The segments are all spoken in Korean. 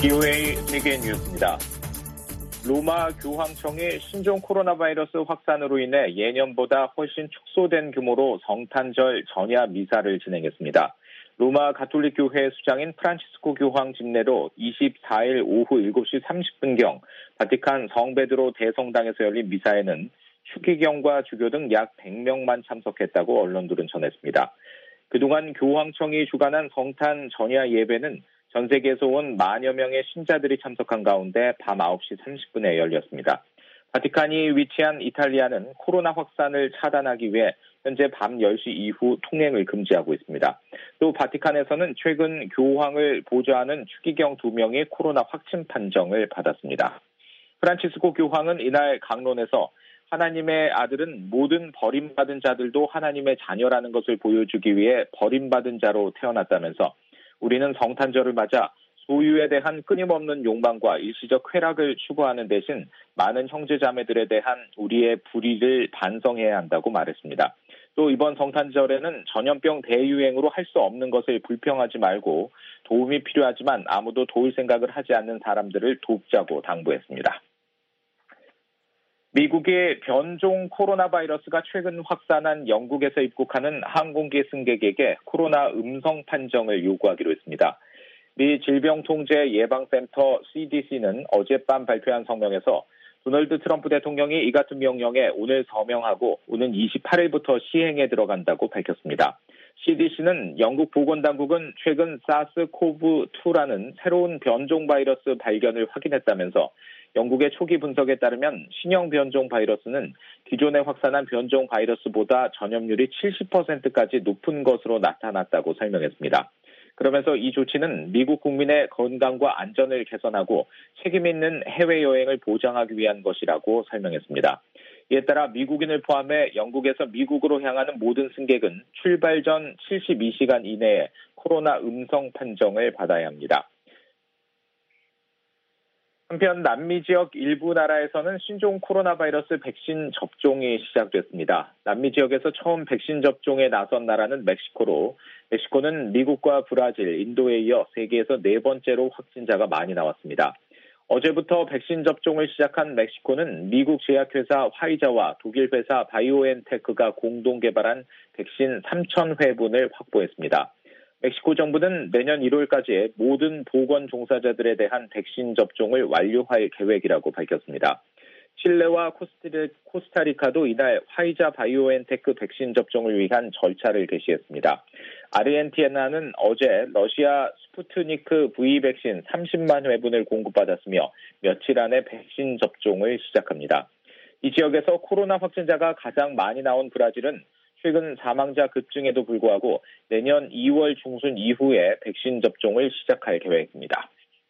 BOA 세계 뉴스입니다. 로마 교황청이 신종 코로나 바이러스 확산으로 인해 예년보다 훨씬 축소된 규모로 성탄절 전야 미사를 진행했습니다. 로마 가톨릭 교회 수장인 프란치스코 교황 집례로 24일 오후 7시 30분경 바티칸 성베드로 대성당에서 열린 미사에는 추기경과 주교 등 약 100명만 참석했다고 언론들은 전했습니다. 그동안 교황청이 주관한 성탄 전야 예배는 전 세계에서 온 만여 명의 신자들이 참석한 가운데 밤 9시 30분에 열렸습니다. 바티칸이 위치한 이탈리아는 코로나 확산을 차단하기 위해 현재 밤 10시 이후 통행을 금지하고 있습니다. 또 바티칸에서는 최근 교황을 보좌하는 추기경 2명이 코로나 확진 판정을 받았습니다. 프란치스코 교황은 이날 강론에서 하나님의 아들은 모든 버림받은 자들도 하나님의 자녀라는 것을 보여주기 위해 버림받은 자로 태어났다면서 우리는 성탄절을 맞아 소유에 대한 끊임없는 욕망과 일시적 쾌락을 추구하는 대신 많은 형제자매들에 대한 우리의 불의를 반성해야 한다고 말했습니다. 또 이번 성탄절에는 전염병 대유행으로 할 수 없는 것을 불평하지 말고 도움이 필요하지만 아무도 도울 생각을 하지 않는 사람들을 돕자고 당부했습니다. 미국의 변종 코로나 바이러스가 최근 확산한 영국에서 입국하는 항공기 승객에게 코로나 음성 판정을 요구하기로 했습니다. 미 질병통제예방센터 CDC는 어젯밤 발표한 성명에서 도널드 트럼프 대통령이 이 같은 명령에 오늘 서명하고 오는 28일부터 시행에 들어간다고 밝혔습니다. CDC는 영국 보건당국은 최근 사스코브2라는 새로운 변종 바이러스 발견을 확인했다면서 영국의 초기 분석에 따르면 신형 변종 바이러스는 기존에 확산한 변종 바이러스보다 전염률이 70%까지 높은 것으로 나타났다고 설명했습니다. 그러면서 이 조치는 미국 국민의 건강과 안전을 개선하고 책임 있는 해외여행을 보장하기 위한 것이라고 설명했습니다. 이에 따라 미국인을 포함해 영국에서 미국으로 향하는 모든 승객은 출발 전 72시간 이내에 코로나 음성 판정을 받아야 합니다. 한편 남미 지역 일부 나라에서는 신종 코로나 바이러스 백신 접종이 시작됐습니다. 남미 지역에서 처음 백신 접종에 나선 나라는 멕시코로 멕시코는 미국과 브라질, 인도에 이어 세계에서 네 번째로 확진자가 많이 나왔습니다. 어제부터 백신 접종을 시작한 멕시코는 미국 제약회사 화이자와 독일 회사 바이오엔테크가 공동 개발한 백신 3,000회분을 확보했습니다. 멕시코 정부는 내년 1월까지 모든 보건 종사자들에 대한 백신 접종을 완료할 계획이라고 밝혔습니다. 칠레와 코스타리카도 이날 화이자 바이오엔테크 백신 접종을 위한 절차를 개시했습니다. 아르헨티나는 어제 러시아 스푸트니크 V 백신 30만 회분을 공급받았으며 며칠 안에 백신 접종을 시작합니다. 이 지역에서 코로나 확진자가 가장 많이 나온 브라질은 최근 사망자 급증에도 불구하고 내년 2월 중순 이후에 백신 접종을 시작할 계획입니다.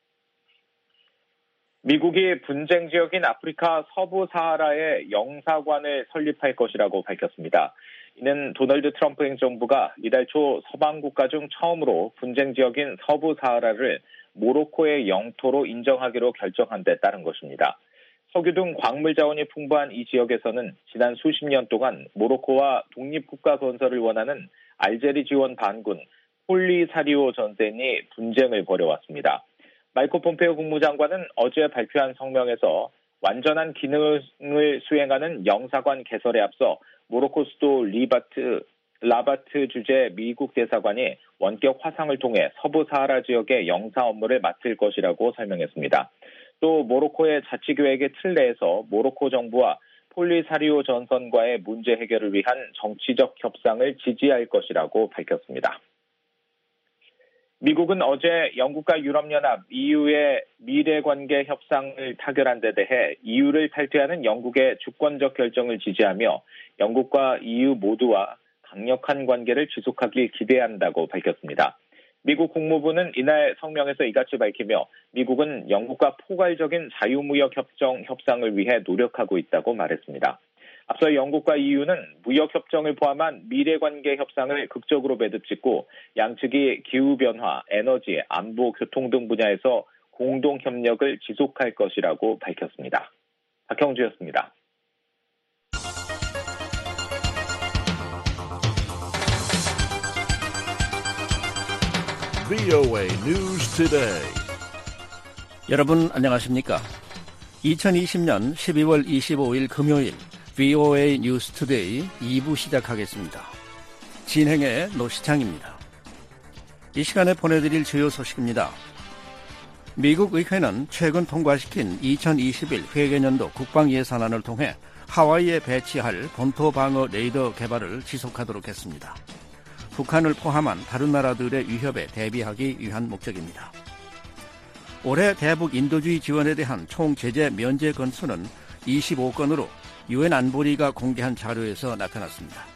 미국이 분쟁 지역인 아프리카 서부 사하라에 영사관을 설립할 것이라고 밝혔습니다. 이는 도널드 트럼프 행정부가 이달 초 서방 국가 중 처음으로 분쟁 지역인 서부 사하라를 모로코의 영토로 인정하기로 결정한 데 따른 것입니다. 석유 등 광물 자원이 풍부한 이 지역에서는 지난 수십 년 동안 모로코와 독립국가 건설을 원하는 알제리 지원 반군 폴리사리오 전센이 분쟁을 벌여왔습니다. 마이크 폼페오 국무장관은 어제 발표한 성명에서 완전한 기능을 수행하는 영사관 개설에 앞서 모로코 수도 라바트 주재 미국 대사관이 원격 화상을 통해 서부 사하라 지역의 영사 업무를 맡을 것이라고 설명했습니다. 또 모로코의 자치계획의 틀 내에서 모로코 정부와 폴리사리오 전선과의 문제 해결을 위한 정치적 협상을 지지할 것이라고 밝혔습니다. 미국은 어제 영국과 유럽연합 EU의 미래관계 협상을 타결한 데 대해 EU를 탈퇴하는 영국의 주권적 결정을 지지하며 영국과 EU 모두와 강력한 관계를 지속하길 기대한다고 밝혔습니다. 미국 국무부는 이날 성명에서 이같이 밝히며 미국은 영국과 포괄적인 자유무역 협상을 위해 노력하고 있다고 말했습니다. 앞서 영국과 EU는 무역협정을 포함한 미래관계 협상을 극적으로 매듭짓고 양측이 기후변화, 에너지, 안보, 교통 등 분야에서 공동협력을 지속할 것이라고 밝혔습니다. 박형주였습니다. VOA News Today. 여러분 안녕하십니까? 2020년 12월 25일 금요일 VOA 뉴스 투데이 2부 시작하겠습니다. 진행의 노시창입니다. 이 시간에 보내드릴 주요 소식입니다. 미국 의회는 최근 통과시킨 2021 회계년도 국방예산안을 통해 하와이에 배치할 본토방어 레이더 개발을 지속하도록 했습니다. 북한을 포함한 다른 나라들의 위협에 대비하기 위한 목적입니다. 올해 대북 인도주의 지원에 대한 총 제재 면제 건수는 25건으로 유엔 안보리가 공개한 자료에서 나타났습니다.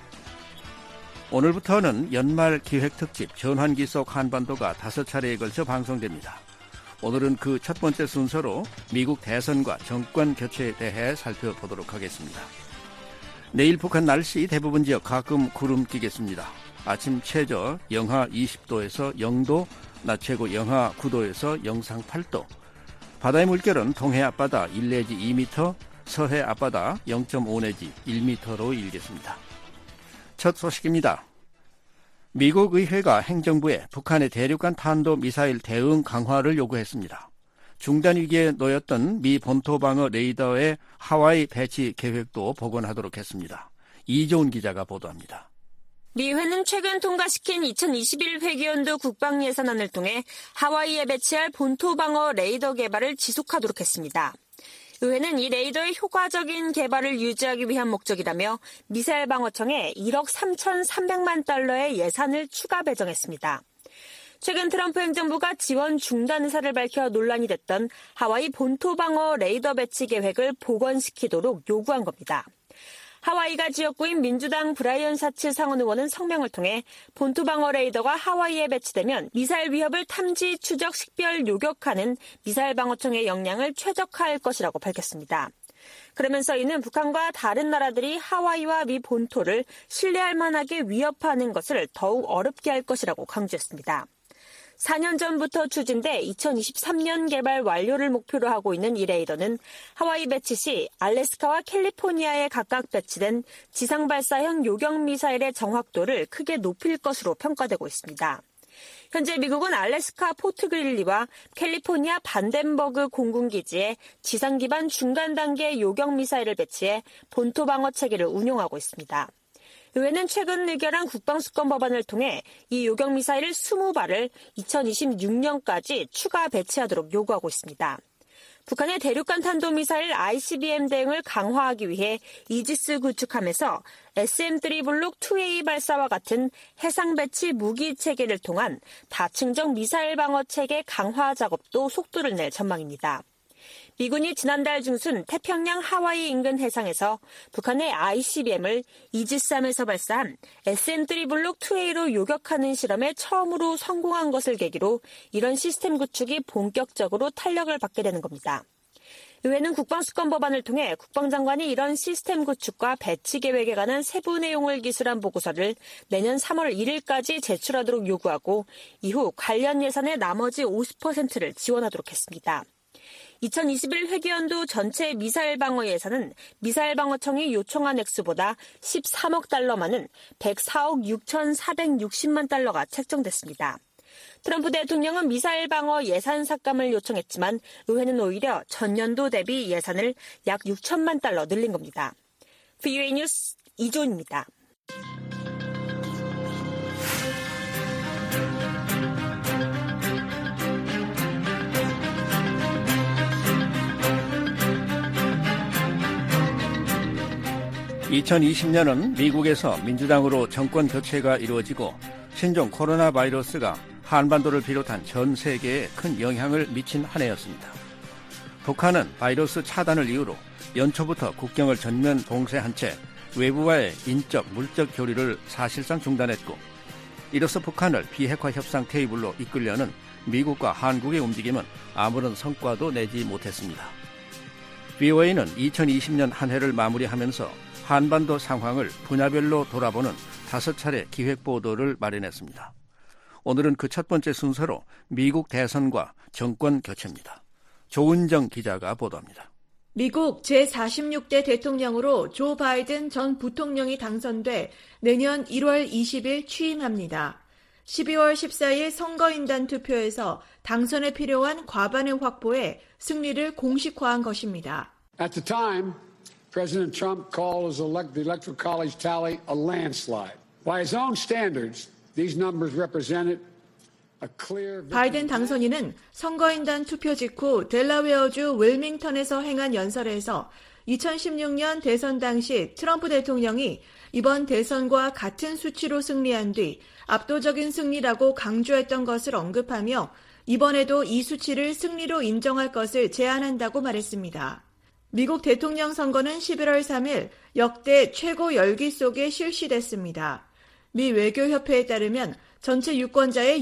오늘부터는 연말 기획특집 전환기 속 한반도가 5차례에 걸쳐 방송됩니다. 오늘은 그 첫 번째 순서로 미국 대선과 정권 교체에 대해 살펴보도록 하겠습니다. 내일 북한 날씨 대부분 지역 가끔 구름 끼겠습니다. 아침 최저 영하 20도에서 0도, 낮 최고 영하 9도에서 영상 8도. 바다의 물결은 동해 앞바다 1 내지 2m, 서해 앞바다 0.5 내지 1m로 일겠습니다. 첫 소식입니다. 미국 의회가 행정부에 북한의 대륙간 탄도미사일 대응 강화를 요구했습니다. 중단 위기에 놓였던 미 본토방어 레이더의 하와이 배치 계획도 복원하도록 했습니다. 이조은 기자가 보도합니다. 미회는 최근 통과시킨 2021 회계연도 국방예산안을 통해 하와이에 배치할 본토방어 레이더 개발을 지속하도록 했습니다. 의회는 이 레이더의 효과적인 개발을 유지하기 위한 목적이라며 미사일 방어청에 1억 3,300만 달러의 예산을 추가 배정했습니다. 최근 트럼프 행정부가 지원 중단 의사를 밝혀 논란이 됐던 하와이 본토방어 레이더 배치 계획을 복원시키도록 요구한 겁니다. 하와이가 지역구인 민주당 브라이언 사츠 상원 의원은 성명을 통해 본토방어 레이더가 하와이에 배치되면 미사일 위협을 탐지, 추적, 식별, 요격하는 미사일 방어청의 역량을 최적화할 것이라고 밝혔습니다. 그러면서 이는 북한과 다른 나라들이 하와이와 미 본토를 신뢰할 만하게 위협하는 것을 더욱 어렵게 할 것이라고 강조했습니다. 4년 전부터 추진돼 2023년 개발 완료를 목표로 하고 있는 이 레이더는 하와이 배치 시 알래스카와 캘리포니아에 각각 배치된 지상 발사형 요격 미사일의 정확도를 크게 높일 것으로 평가되고 있습니다. 현재 미국은 알래스카 포트 그릴리와 캘리포니아 반덴버그 공군기지에 지상 기반 중간 단계 요격 미사일을 배치해 본토 방어 체계를 운용하고 있습니다. 의회는 최근 의결한 국방수권 법안을 통해 이 요격미사일 20발을 2026년까지 추가 배치하도록 요구하고 있습니다. 북한의 대륙간 탄도미사일 ICBM 대응을 강화하기 위해 이지스 구축하면서 SM-3 블록 2A 발사와 같은 해상 배치 무기 체계를 통한 다층적 미사일 방어 체계 강화 작업도 속도를 낼 전망입니다. 미군이 지난달 중순 태평양 하와이 인근 해상에서 북한의 ICBM을 이지스함에서 발사한 SM-3 블록 2A로 요격하는 실험에 처음으로 성공한 것을 계기로 이런 시스템 구축이 본격적으로 탄력을 받게 되는 겁니다. 의회는 국방수권 법안을 통해 국방장관이 이런 시스템 구축과 배치 계획에 관한 세부 내용을 기술한 보고서를 내년 3월 1일까지 제출하도록 요구하고 이후 관련 예산의 나머지 50%를 지원하도록 했습니다. 2021 회계연도 전체 미사일 방어 예산은 미사일 방어청이 요청한 액수보다 13억 달러 많은 104억 6,460만 달러가 책정됐습니다. 트럼프 대통령은 미사일 방어 예산 삭감을 요청했지만 의회는 오히려 전년도 대비 예산을 약 6천만 달러 늘린 겁니다. VOA 뉴스 이조은입니다. (2020년은) 미국에서 민주당으로 정권 교체가 이루어지고 신종 코로나 바이러스가 한반도를 비롯한 전 세계에 큰 영향을 미친 한 해였습니다. 북한은 바이러스 차단을 이유로 연초부터 국경을 전면 봉쇄한 채 외부와의 인적, 물적 교류를 사실상 중단했고, 이로써 북한을 비핵화 협상 테이블로 이끌려는 미국과 한국의 움직임은 아무런 성과도 내지 못했습니다. VOA는 2020년 한 해를 마무리하면서 한반도 상황을 분야별로 돌아보는 5차례 기획보도를 마련했습니다. 오늘은 그 첫 번째 순서로 미국 대선과 정권 교체입니다. 조은정 기자가 보도합니다. 미국 제46대 대통령으로 조 바이든 전 부통령이 당선돼 내년 1월 20일 취임합니다. 12월 14일 선거인단 투표에서 당선에 필요한 과반을 확보해 승리를 공식화한 것입니다. At the time, President Trump called the Electoral College tally a landslide. By his own standards, these numbers represented a clear 바이든 당선인은 선거인단 투표 직후 델라웨어주 윌밍턴에서 행한 연설에서 2016년 대선 당시 트럼프 대통령이 이번 대선과 같은 수치로 승리한 뒤 압도적인 승리라고 강조했던 것을 언급하며 이번에도 이 수치를 승리로 인정할 것을 제안한다고 말했습니다. 미국 대통령 선거는 11월 3일 역대 최고 열기 속에 실시됐습니다. 미 외교협회에 따르면 전체 유권자의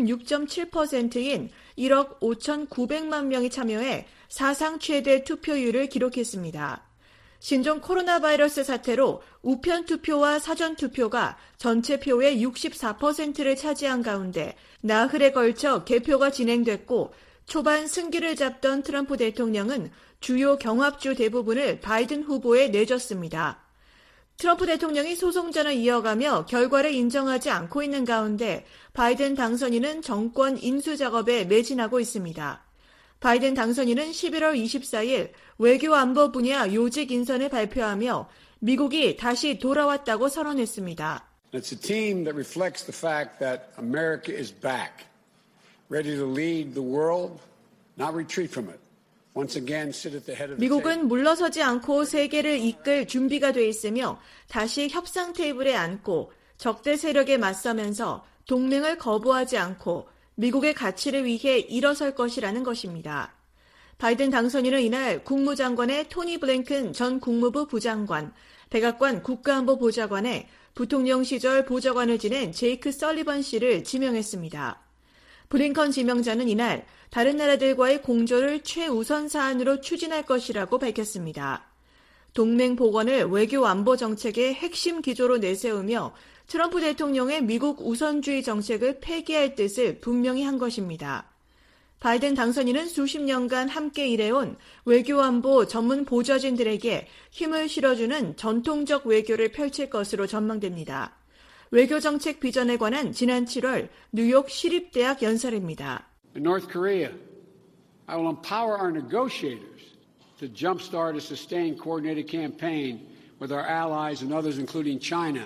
66.7%인 1억 5,900만 명이 참여해 사상 최대 투표율을 기록했습니다. 신종 코로나 바이러스 사태로 우편 투표와 사전 투표가 전체 표의 64%를 차지한 가운데 나흘에 걸쳐 개표가 진행됐고 초반 승기를 잡던 트럼프 대통령은 주요 경합주 대부분을 바이든 후보에 내줬습니다. 트럼프 대통령이 소송전을 이어가며 결과를 인정하지 않고 있는 가운데 바이든 당선인은 정권 인수 작업에 매진하고 있습니다. 바이든 당선인은 11월 24일 외교안보 분야 요직 인선을 발표하며 미국이 다시 돌아왔다고 선언했습니다. It's a team that reflects the fact that America is back, ready to lead the world, not retreat from it. Once again, sit at the head of the table. 미국은 물러서지 않고 세계를 이끌 준비가 돼 있으며 다시 협상 테이블에 앉고 적대 세력에 맞서면서 동맹을 거부하지 않고 미국의 가치를 위해 일어설 것이라는 것입니다. 바이든 당선인은 이날 국무장관의 토니 블링컨 전 국무부 부장관, 백악관 국가안보보좌관에 부통령 시절 보좌관을 지낸 제이크 설리번 씨를 지명했습니다. 블링컨 지명자는 이날 다른 나라들과의 공조를 최우선 사안으로 추진할 것이라고 밝혔습니다. 동맹 복원을 외교 안보 정책의 핵심 기조로 내세우며 트럼프 대통령의 미국 우선주의 정책을 폐기할 뜻을 분명히 한 것입니다. 바이든 당선인은 수십 년간 함께 일해온 외교안보 전문 보좌진들에게 힘을 실어주는 전통적 외교를 펼칠 것으로 전망됩니다. 외교정책 비전에 관한 지난 7월 뉴욕 시립대학 연설입니다. In North Korea, I will empower our negotiators to jumpstart a sustained coordinated campaign with our allies and others, including China.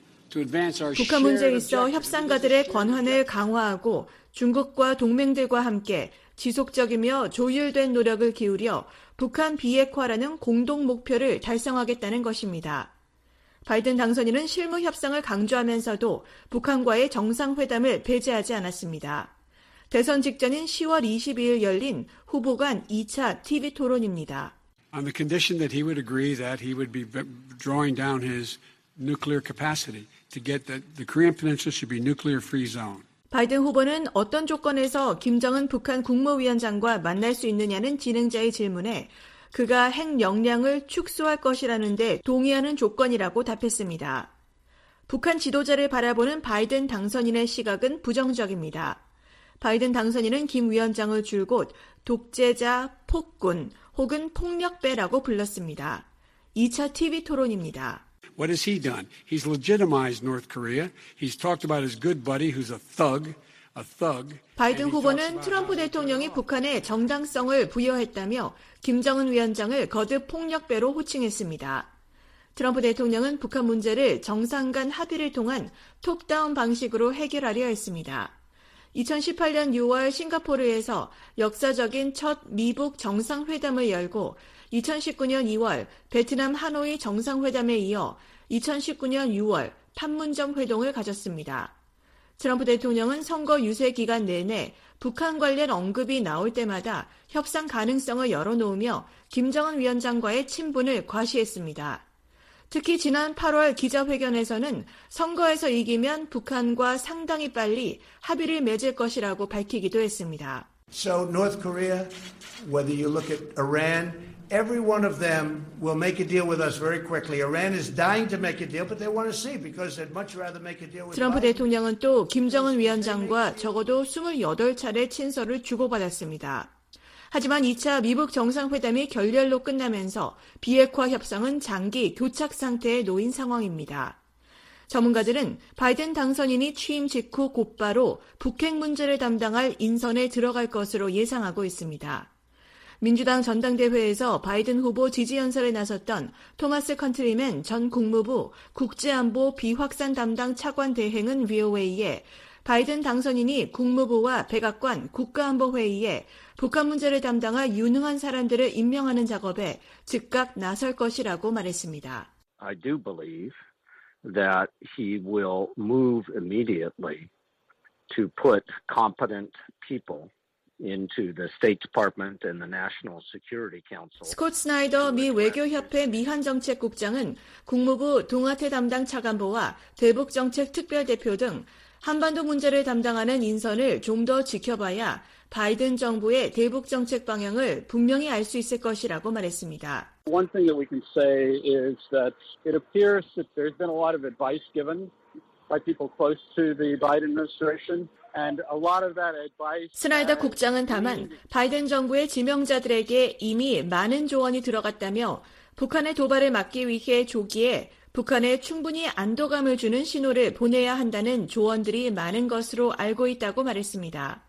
북한 문제에 있어 협상가들의 권한을 강화하고 중국과 동맹들과 함께 지속적이며 조율된 노력을 기울여 북한 비핵화라는 공동 목표를 달성하겠다는 것입니다. 바이든 당선인은 실무 협상을 강조하면서도 북한과의 정상회담을 배제하지 않았습니다. 대선 직전인 10월 22일 열린 후보 간 2차 TV 토론입니다. On the condition that he would agree that he would be drawing down his nuclear capacity to get the Korean Peninsula should be nuclear-free zone. 바이든 후보는 어떤 조건에서 김정은 북한 국무위원장과 만날 수 있느냐는 진행자의 질문에 그가 핵 역량을 축소할 것이라는데 동의하는 조건이라고 답했습니다. 북한 지도자를 바라보는 바이든 당선인의 시각은 부정적입니다. 바이든 당선인은 김 위원장을 줄곧 독재자, 폭군 혹은 폭력배라고 불렀습니다. 2차 TV 토론입니다. What has he done? He's legitimized North Korea. He's talked about his good buddy who's a thug. 바이든 후보는 트럼프 대통령이 북한에 정당성을 부여했다며 김정은 위원장을 거듭 폭력배로 호칭했습니다. 트럼프 대통령은 북한 문제를 정상 간 합의를 통한 톱다운 방식으로 해결하려 했습니다. 2018년 6월 싱가포르에서 역사적인 첫 미북 정상회담을 열고 2019년 2월 베트남 하노이 정상회담에 이어 2019년 6월 판문점 회동을 가졌습니다. 트럼프 대통령은 선거 유세 기간 내내 북한 관련 언급이 나올 때마다 협상 가능성을 열어놓으며 김정은 위원장과의 친분을 과시했습니다. 특히 지난 8월 기자회견에서는 선거에서 이기면 북한과 상당히 빨리 합의를 맺을 것이라고 밝히기도 했습니다. So North Korea, whether you look at Iran, every one of them will make a deal with us very quickly. Iran is dying to make a deal, but they want to see because they'd much rather make a deal with 트럼프 대통령은 또 김정은 위원장과 적어도 28차례 친서를 주고받았습니다. 하지만 2차 미북 정상회담이 결렬로 끝나면서 비핵화 협상은 장기 교착 상태에 놓인 상황입니다. 전문가들은 바이든 당선인이 취임 직후 곧바로 북핵 문제를 담당할 인선에 들어갈 것으로 예상하고 있습니다. 민주당 전당대회에서 바이든 후보 지지 연설에 나섰던 토마스 컨트리맨 전 국무부 국제안보 비확산 담당 차관 대행은 VOA에 바이든 당선인이 국무부와 백악관 국가안보회의에 북한 문제를 담당할 유능한 사람들을 임명하는 작업에 즉각 나설 것이라고 말했습니다. I do believe that he will move immediately to put competent people into the State Department and the National Security Council. 스콧 스나이더 미 외교협회 미한정책국장은 국무부 동아태 담당 차관보와 대북정책 특별대표 등 한반도 문제를 담당하는 인선을 좀 더 지켜봐야 바이든 정부의 대북정책 방향을 분명히 알 수 있을 것이라고 말했습니다. One thing that we can say is that it appears that there's been a lot of advice given by people close to the Biden administration. And a lot of that advice. 스나이더 국장은 다만 바이든 정부의 지명자들에게 이미 많은 조언이 들어갔다며 북한의 도발을 막기 위해 조기에 북한에 충분히 안도감을 주는 신호를 보내야 한다는 조언들이 많은 것으로 알고 있다고 말했습니다.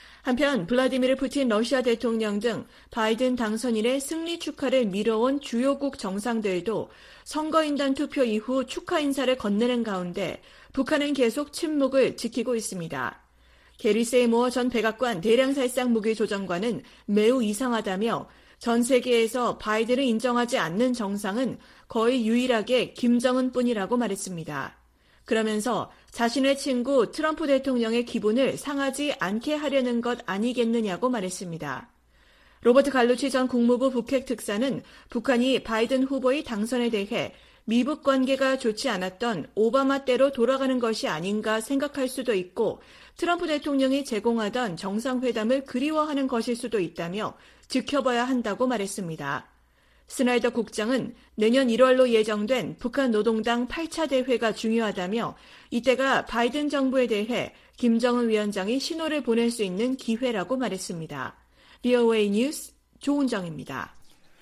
한편 블라디미르 푸틴 러시아 대통령 등 바이든 당선인의 승리 축하를 미뤄온 주요국 정상들도 선거인단 투표 이후 축하 인사를 건네는 가운데 북한은 계속 침묵을 지키고 있습니다. 게리 세이모어 전 백악관 대량살상 무기조정관은 매우 이상하다며 전 세계에서 바이든을 인정하지 않는 정상은 거의 유일하게 김정은뿐이라고 말했습니다. 그러면서 자신의 친구 트럼프 대통령의 기분을 상하지 않게 하려는 것 아니겠느냐고 말했습니다. 로버트 갈루치 전 국무부 북핵 특사는 북한이 바이든 후보의 당선에 대해 미북 관계가 좋지 않았던 오바마 때로 돌아가는 것이 아닌가 생각할 수도 있고 트럼프 대통령이 제공하던 정상회담을 그리워하는 것일 수도 있다며 지켜봐야 한다고 말했습니다. 스나이더 국장은 내년 1월로 예정된 북한 노동당 8차 대회가 중요하다며 이때가 바이든 정부에 대해 김정은 위원장이 신호를 보낼 수 있는 기회라고 말했습니다. VOA 뉴스 조은정입니다.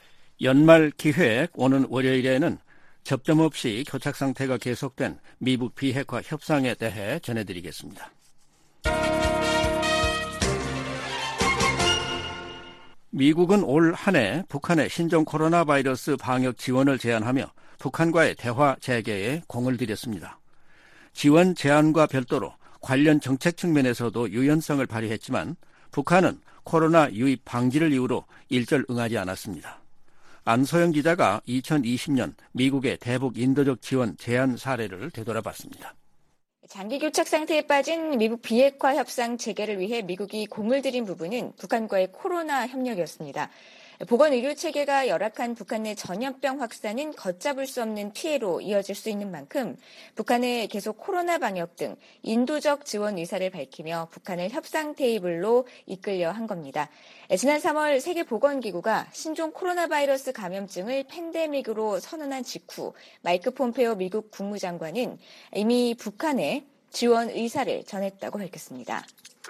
연말 기획 오는 월요일에는 접점 없이 교착 상태가 계속된 미북 비핵화 협상에 대해 전해드리겠습니다. 미국은 올 한 해 북한의 신종 코로나 바이러스 방역 지원을 제안하며 북한과의 대화 재개에 공을 들였습니다. 지원 제안과 별도로 관련 정책 측면에서도 유연성을 발휘했지만 북한은 코로나 유입 방지를 이유로 일절 응하지 않았습니다. 안소영 기자가 2020년 미국의 대북 인도적 지원 제안 사례를 되돌아봤습니다. 장기 교착 상태에 빠진 미북 비핵화 협상 재개를 위해 미국이 공을 들인 부분은 북한과의 코로나 협력이었습니다. 보건의료체계가 열악한 북한 내 전염병 확산은 걷잡을 수 없는 피해로 이어질 수 있는 만큼 북한에 계속 코로나 방역 등 인도적 지원 의사를 밝히며 북한을 협상 테이블로 이끌려 한 겁니다. 지난 3월 세계보건기구가 신종 코로나 바이러스 감염증을 팬데믹으로 선언한 직후 마이크 폼페오 미국 국무장관은 이미 북한에 지원 의사를 전했다고 밝혔습니다.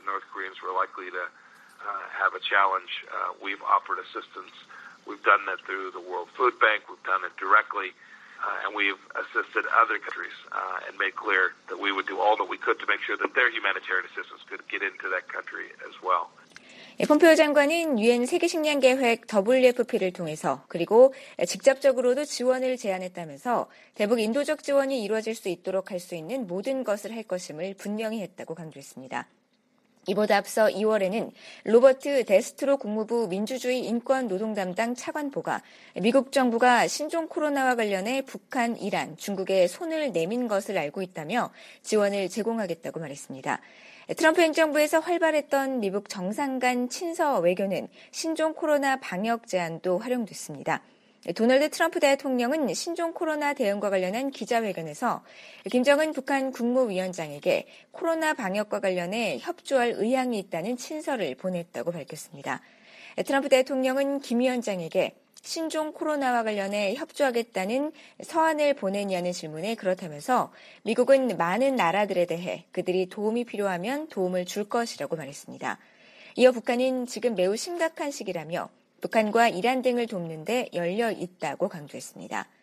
have a challenge. We've offered assistance. We've done that through the World Food Bank. We've done it directly. And we've assisted other countries and made clear that we would do all that we could to make sure that their humanitarian assistance could get into that country as well. 폼페오 장관은 유엔 세계식량계획 WFP를 통해서 그리고 직접적으로도 지원을 제안했다면서 대북 인도적 지원이 이루어질 수 있도록 할 수 있는 모든 것을 할 것임을 분명히 했다고 강조했습니다. 이보다 앞서 2월에는 로버트 데스트로 국무부 민주주의 인권 노동 담당 차관보가 미국 정부가 신종 코로나와 관련해 북한, 이란, 중국에 손을 내민 것을 알고 있다며 지원을 제공하겠다고 말했습니다. 트럼프 행정부에서 활발했던 미국 정상 간 친서 외교는 신종 코로나 방역 제안도 활용됐습니다. 도널드 트럼프 대통령은 신종 코로나 대응과 관련한 기자회견에서 김정은 북한 국무위원장에게 코로나 방역과 관련해 협조할 의향이 있다는 친서를 보냈다고 밝혔습니다. 트럼프 대통령은 김 위원장에게 신종 코로나와 관련해 협조하겠다는 서한을 보내냐는 질문에 그렇다면서 미국은 많은 나라들에 대해 그들이 도움이 필요하면 도움을 줄 것이라고 말했습니다. 이어 북한은 지금 매우 심각한 시기라며 북한과 이란 등을 돕는 데 열려 있다고 강조했습니다.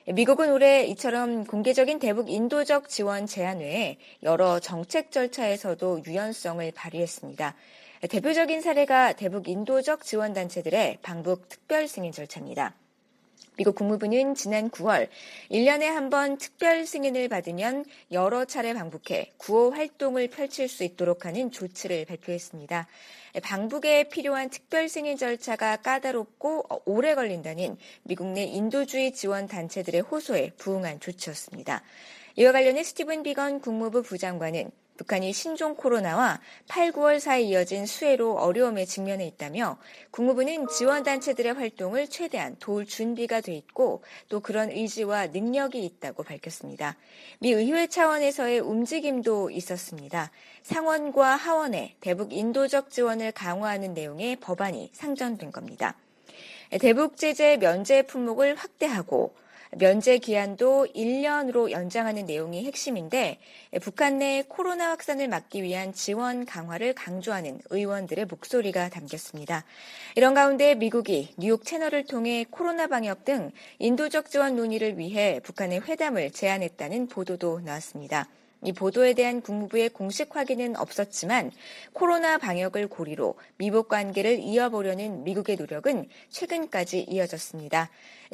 미국은 올해 이처럼 공개적인 대북 인도적 지원 제한 외에 여러 정책 절차에서도 유연성을 발휘했습니다. 대표적인 사례가 대북 인도적 지원 단체들의 방북 특별 승인 절차입니다. 미국 국무부는 지난 9월 1년에 한 번 특별 승인을 받으면 여러 차례 방북해 구호 활동을 펼칠 수 있도록 하는 조치를 발표했습니다. 방북에 필요한 특별 승인 절차가 까다롭고 오래 걸린다는 미국 내 인도주의 지원 단체들의 호소에 부응한 조치였습니다. 이와 관련해 스티븐 비건 국무부 부장관은 북한이 신종 코로나와 8, 9월 사이 이어진 수해로 어려움에 직면해 있다며 국무부는 지원단체들의 활동을 최대한 도울 준비가 돼 있고 또 그런 의지와 능력이 있다고 밝혔습니다. 미 의회 차원에서의 움직임도 있었습니다. 상원과 하원에 대북 인도적 지원을 강화하는 내용의 법안이 상정된 겁니다. 대북 제재 면제 품목을 확대하고 면제 기한도 1년으로 연장하는 내용이 핵심인데 북한 내 코로나 확산을 막기 위한 지원 강화를 강조하는 의원들의 목소리가 담겼습니다. 이런 가운데 미국이 뉴욕 채널을 통해 코로나 방역 등 인도적 지원 논의를 위해 북한의 회담을 제안했다는 보도도 나왔습니다. 이 보도에 대한 국무부의 공식 확인은 없었지만 코로나 방역을 고리로 미북 관계를 이어보려는 미국의 노력은 최근까지 이어졌습니다.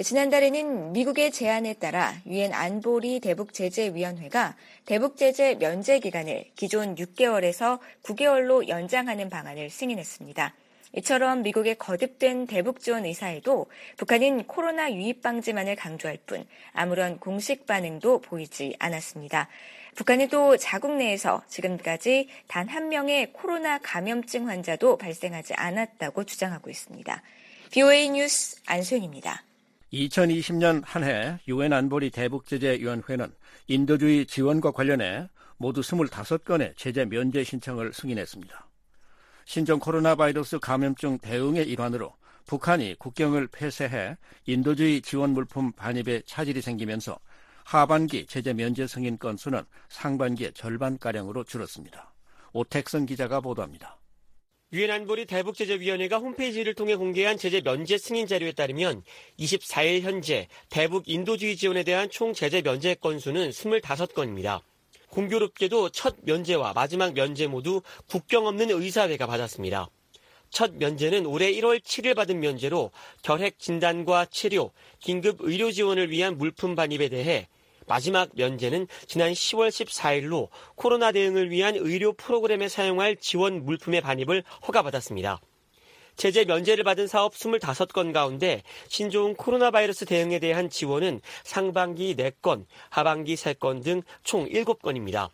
지난달에는 미국의 제안에 따라 유엔 안보리 대북제재위원회가 대북제재 면제 기간을 기존 6개월에서 9개월로 연장하는 방안을 승인했습니다. 이처럼 미국의 거듭된 대북 지원 의사에도 북한은 코로나 유입 방지만을 강조할 뿐 아무런 공식 반응도 보이지 않았습니다. 북한은 또 자국 내에서 지금까지 단 한 명의 코로나 감염증 환자도 발생하지 않았다고 주장하고 있습니다. BOA 뉴스 안소연입니다. 2020년 한 해 유엔 안보리 대북제재위원회는 인도주의 지원과 관련해 모두 25건의 제재 면제 신청을 승인했습니다. 신종 코로나 바이러스 감염증 대응의 일환으로 북한이 국경을 폐쇄해 인도주의 지원 물품 반입에 차질이 생기면서 하반기 제재 면제 승인 건수는 상반기의 절반가량으로 줄었습니다. 오택선 기자가 보도합니다. 유엔 안보리 대북제재위원회가 홈페이지를 통해 공개한 제재 면제 승인 자료에 따르면 24일 현재 대북 인도주의 지원에 대한 총 제재 면제 건수는 25건입니다. 공교롭게도 첫 면제와 마지막 면제 모두 국경 없는 의사회가 받았습니다. 첫 면제는 올해 1월 7일 받은 면제로 결핵 진단과 치료, 긴급 의료 지원을 위한 물품 반입에 대해 마지막 면제는 지난 10월 14일로 코로나 대응을 위한 의료 프로그램에 사용할 지원 물품의 반입을 허가받았습니다. 제재 면제를 받은 사업 25건 가운데 신종 코로나 바이러스 대응에 대한 지원은 상반기 4건, 하반기 3건 등 총 7건입니다.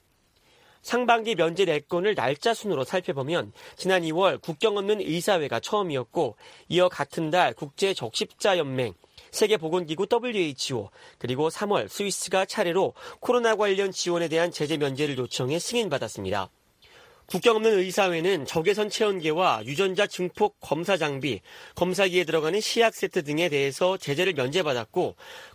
상반기 면제 4건을 날짜 순으로 살펴보면 지난 2월 국경 없는 의사회가 처음이었고 이어 같은 달 국제적십자연맹, 세계보건기구 WHO, 그리고 3월 스위스가 차례로 코로나 관련 지원에 대한 제재 면제를 요청해 승인받았습니다. 국경 없는 의사회는 적외선 체온계와 유전자 증폭 검사 장비, 검사기에 들어가는 시약 세트 등에 대해서 제재를 면제받았고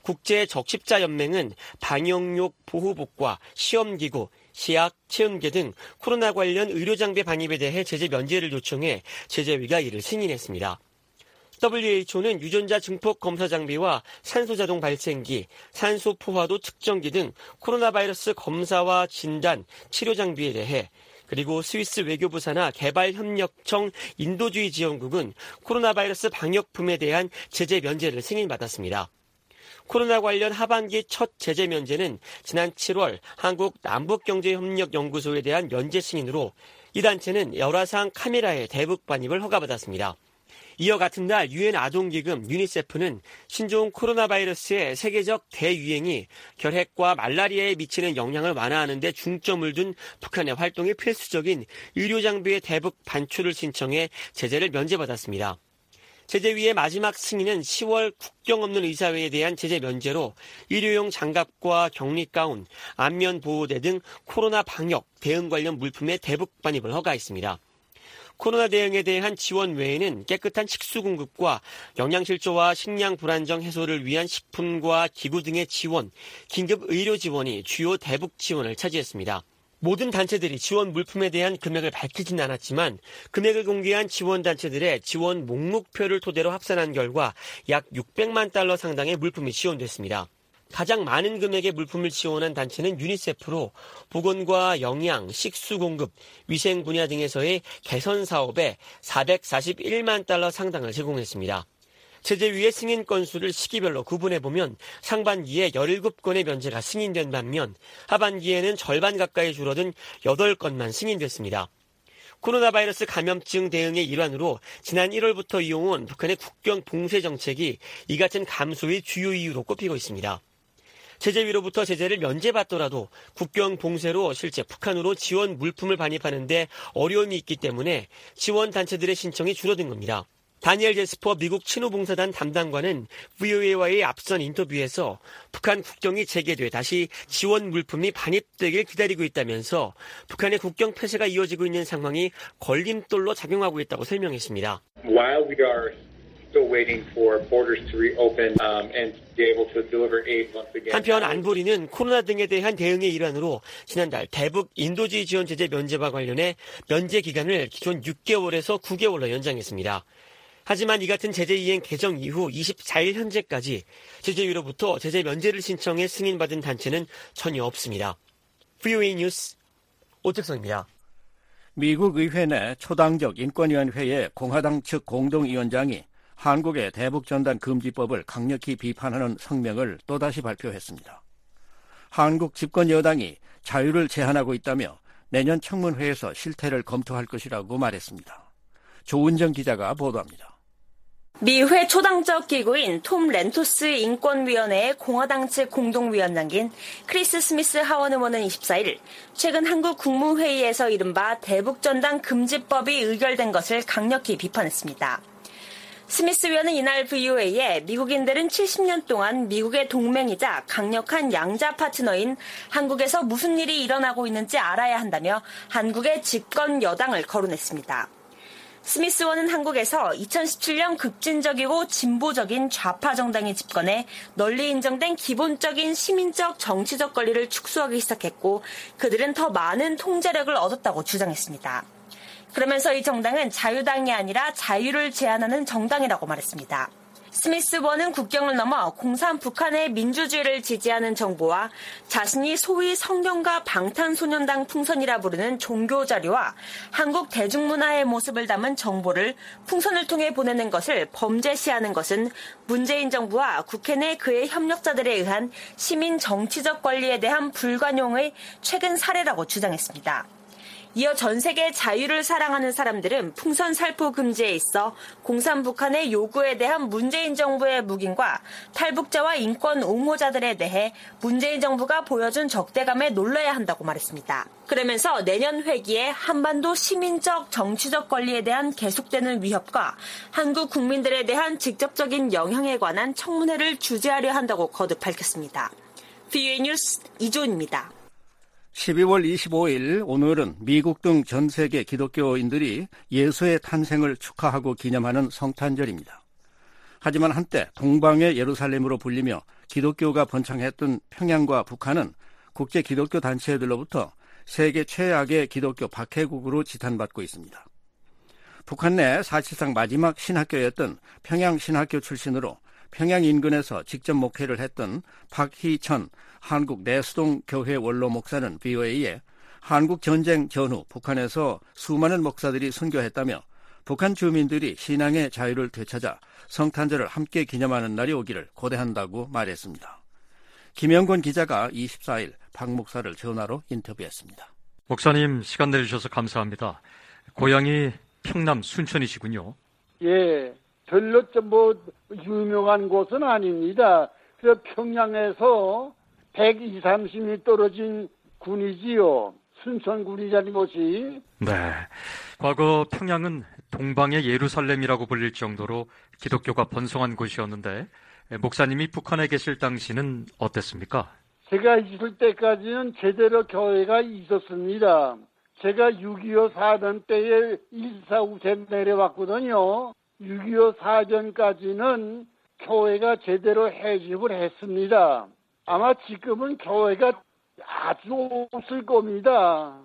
국제적십자연맹은 방역용 보호복과 시험기구, 시약, 체온계 등 코로나 관련 의료장비 반입에 대해 제재 면제를 요청해 제재위가 이를 승인했습니다. WHO는 유전자 증폭 검사 장비와 산소 자동 발생기, 산소 포화도 측정기 등 코로나 바이러스 검사와 진단, 치료 장비에 대해 그리고 스위스 외교부 산하 개발협력청 인도주의 지원국은 코로나 바이러스 방역품에 대한 제재 면제를 승인받았습니다. 코로나 관련 하반기 첫 제재 면제는 지난 7월 한국 남북경제협력연구소에 대한 면제 승인으로 이 단체는 열화상 카메라의 대북 반입을 허가받았습니다. 이어 같은 날 유엔 아동기금 유니세프는 신종 코로나 바이러스의 세계적 대유행이 결핵과 말라리아에 미치는 영향을 완화하는 데 중점을 둔 북한의 활동에 필수적인 의료장비의 대북 반출을 신청해 제재를 면제받았습니다. 제재위의 마지막 승인은 10월 국경 없는 의사회에 대한 제재 면제로 의료용 장갑과 격리가운, 안면보호대 등 코로나 방역, 대응 관련 물품의 대북 반입을 허가했습니다. 코로나 대응에 대한 지원 외에는 깨끗한 식수 공급과 영양실조와 식량 불안정 해소를 위한 식품과 기구 등의 지원, 긴급 의료 지원이 주요 대북 지원을 차지했습니다. 모든 단체들이 지원 물품에 대한 금액을 밝히진 않았지만 금액을 공개한 지원단체들의 지원 목록표를 토대로 합산한 결과 약 $600만 상당의 물품이 지원됐습니다. 가장 많은 금액의 물품을 지원한 단체는 유니세프로 보건과 영양, 식수 공급, 위생 분야 등에서의 개선 사업에 441만 달러 상당을 제공했습니다. 제재위의 승인 건수를 시기별로 구분해보면 상반기에 17건의 면제가 승인된 반면 하반기에는 절반 가까이 줄어든 8건만 승인됐습니다. 코로나 바이러스 감염증 대응의 일환으로 지난 1월부터 이어온 북한의 국경 봉쇄 정책이 이 같은 감소의 주요 이유로 꼽히고 있습니다. 제재위로부터 제재를 면제받더라도 국경 봉쇄로 실제 북한으로 지원 물품을 반입하는 데 어려움이 있기 때문에 지원 단체들의 신청이 줄어든 겁니다. 다니엘 제스퍼 미국 친후봉사단 담당관은 VOA와의 앞선 인터뷰에서 북한 국경이 재개돼 다시 지원 물품이 반입되길 기다리고 있다면서 북한의 국경 폐쇄가 이어지고 있는 상황이 걸림돌로 작용하고 있다고 설명했습니다. While we are still waiting for borders to reopen and be able to deliver aid once again. 한편 안보리는 코로나 등에 대한 대응의 일환으로 지난달 대북 인도주의 지원 제재 면제와 관련해 면제 기간을 기존 6개월에서 9개월로 연장했습니다. 하지만 이 같은 제재 이행 개정 이후 24일 현재까지 제재위로부터 제재 면제를 신청해 승인받은 단체는 전혀 없습니다. VOA 뉴스 오택성입니다. 미국 의회 내 초당적 인권위원회의 공화당 측 공동위원장이 한국의 대북전단 금지법을 강력히 비판하는 성명을 또다시 발표했습니다. 한국 집권 여당이 자유를 제한하고 있다며 내년 청문회에서 실태를 검토할 것이라고 말했습니다. 조은정 기자가 보도합니다. 미회 초당적 기구인 톰 렌토스 인권위원회의 공화당 측 공동위원장인 크리스 스미스 하원 의원은 24일 최근 한국 국무회의에서 이른바 대북전단 금지법이 의결된 것을 강력히 비판했습니다. 스미스 위원은 이날 VOA에 미국인들은 70년 동안 미국의 동맹이자 강력한 양자 파트너인 한국에서 무슨 일이 일어나고 있는지 알아야 한다며 한국의 집권 여당을 거론했습니다. 스미스 의원은 한국에서 2017년 급진적이고 진보적인 좌파 정당이 집권해 널리 인정된 기본적인 시민적 정치적 권리를 축소하기 시작했고 그들은 더 많은 통제력을 얻었다고 주장했습니다. 그러면서 이 정당은 자유당이 아니라 자유를 제한하는 정당이라고 말했습니다. 스미스 의원은 국경을 넘어 공산 북한의 민주주의를 지지하는 정보와 자신이 소위 성경과 방탄소년단 풍선이라 부르는 종교 자료와 한국 대중문화의 모습을 담은 정보를 풍선을 통해 보내는 것을 범죄시하는 것은 문재인 정부와 국회 내 그의 협력자들에 의한 시민 정치적 권리에 대한 불관용의 최근 사례라고 주장했습니다. 이어 전 세계 자유를 사랑하는 사람들은 풍선 살포 금지에 있어 공산 북한의 요구에 대한 문재인 정부의 묵인과 탈북자와 인권 옹호자들에 대해 문재인 정부가 보여준 적대감에 놀라야 한다고 말했습니다. 그러면서 내년 회기에 한반도 시민적 정치적 권리에 대한 계속되는 위협과 한국 국민들에 대한 직접적인 영향에 관한 청문회를 주재하려 한다고 거듭 밝혔습니다. VOA 뉴스 이조은입니다. 12월 25일 오늘은 미국 등 전 세계 기독교인들이 예수의 탄생을 축하하고 기념하는 성탄절입니다. 하지만 한때 동방의 예루살렘으로 불리며 기독교가 번창했던 평양과 북한은 국제 기독교 단체들로부터 세계 최악의 기독교 박해국으로 지탄받고 있습니다. 북한 내 사실상 마지막 신학교였던 평양 신학교 출신으로 평양 인근에서 직접 목회를 했던 박희천 한국 내수동 교회 원로 목사는 VOA에 한국 전쟁 전후 북한에서 수많은 목사들이 순교했다며 북한 주민들이 신앙의 자유를 되찾아 성탄절을 함께 기념하는 날이 오기를 고대한다고 말했습니다. 김영권 기자가 24일 박 목사를 전화로 인터뷰했습니다. 목사님 시간 내주셔서 감사합니다. 고향이 평남 순천이시군요. 예, 별로 유명한 곳은 아닙니다. 그래서 평양에서 120~130리 떨어진 군이지요. 순천군이라는 곳이. 네. 과거 평양은 동방의 예루살렘이라고 불릴 정도로 기독교가 번성한 곳이었는데 목사님이 북한에 계실 당시는 어땠습니까? 제가 있을 때까지는 제대로 교회가 있었습니다. 제가 6.25 사전 때에 149세 내려왔거든요. 6.25 사전까지는 교회가 제대로 해집을 했습니다. 아마 지금은 교회가 아주 없을 겁니다.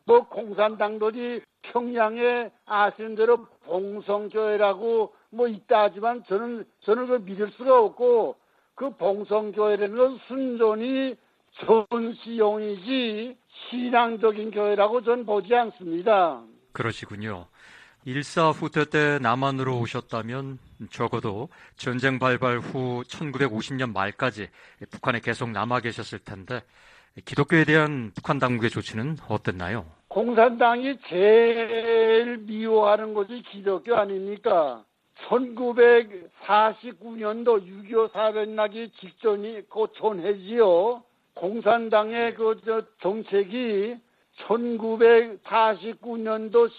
공산당들이 평양에 아시는 대로 봉성교회라고 있다 하지만 저는 그걸 믿을 수가 없고 그 봉성교회라는 건 순전히 전시용이지 신앙적인 교회라고 전 보지 않습니다. 그러시군요. 1사 후퇴 때 남한으로 오셨다면 적어도 전쟁 발발 후 1950년 말까지 북한에 계속 남아 계셨을 텐데 기독교에 대한 북한 당국의 조치는 어땠나요? 공산당이 제일 미워하는 것이 기독교 아닙니까? 1949년도 6.25 사변 나기 직전이 곧 전해지요. 공산당의 정책이 1949년도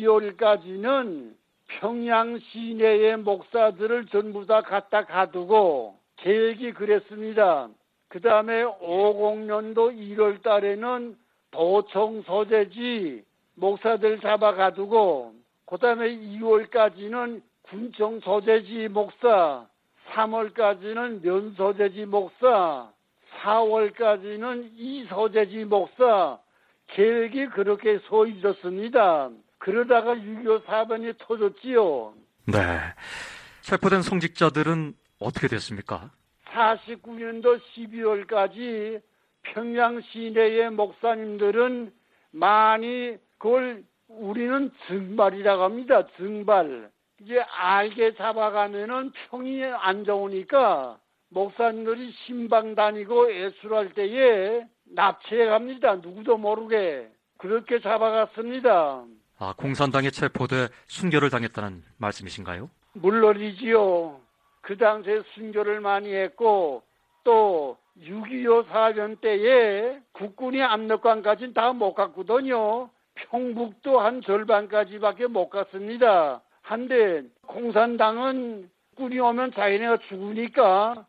12월까지는 평양 시내의 목사들을 전부 다 갖다 가두고 계획이 그랬습니다. 그 다음에 50년도 1월 달에는 도청 소재지 목사들 잡아 가두고 그 다음에 2월까지는 군청 소재지 목사, 3월까지는 면 소재지 목사, 4월까지는 이 소재지 목사, 계획이 그렇게 서 있었습니다. 그러다가 6.25 사변이 터졌지요. 네. 체포된 성직자들은 어떻게 됐습니까? 49년도 12월까지 평양 시내의 목사님들은 많이 그걸 우리는 증발이라고 합니다. 증발. 이제 알게 잡아가면은 평이 안 좋으니까 목사님들이 신방 다니고 애술할 때에 납치해 갑니다. 누구도 모르게. 그렇게 잡아갔습니다. 아, 공산당에 체포돼 순교를 당했다는 말씀이신가요? 물론이지요. 그 당시에 순교를 많이 했고 또 6.25 사변 때에 국군이 압록강까지는 다 못 갔거든요. 평북도 한 절반까지밖에 못 갔습니다. 한데 공산당은 군이 오면 자기네가 죽으니까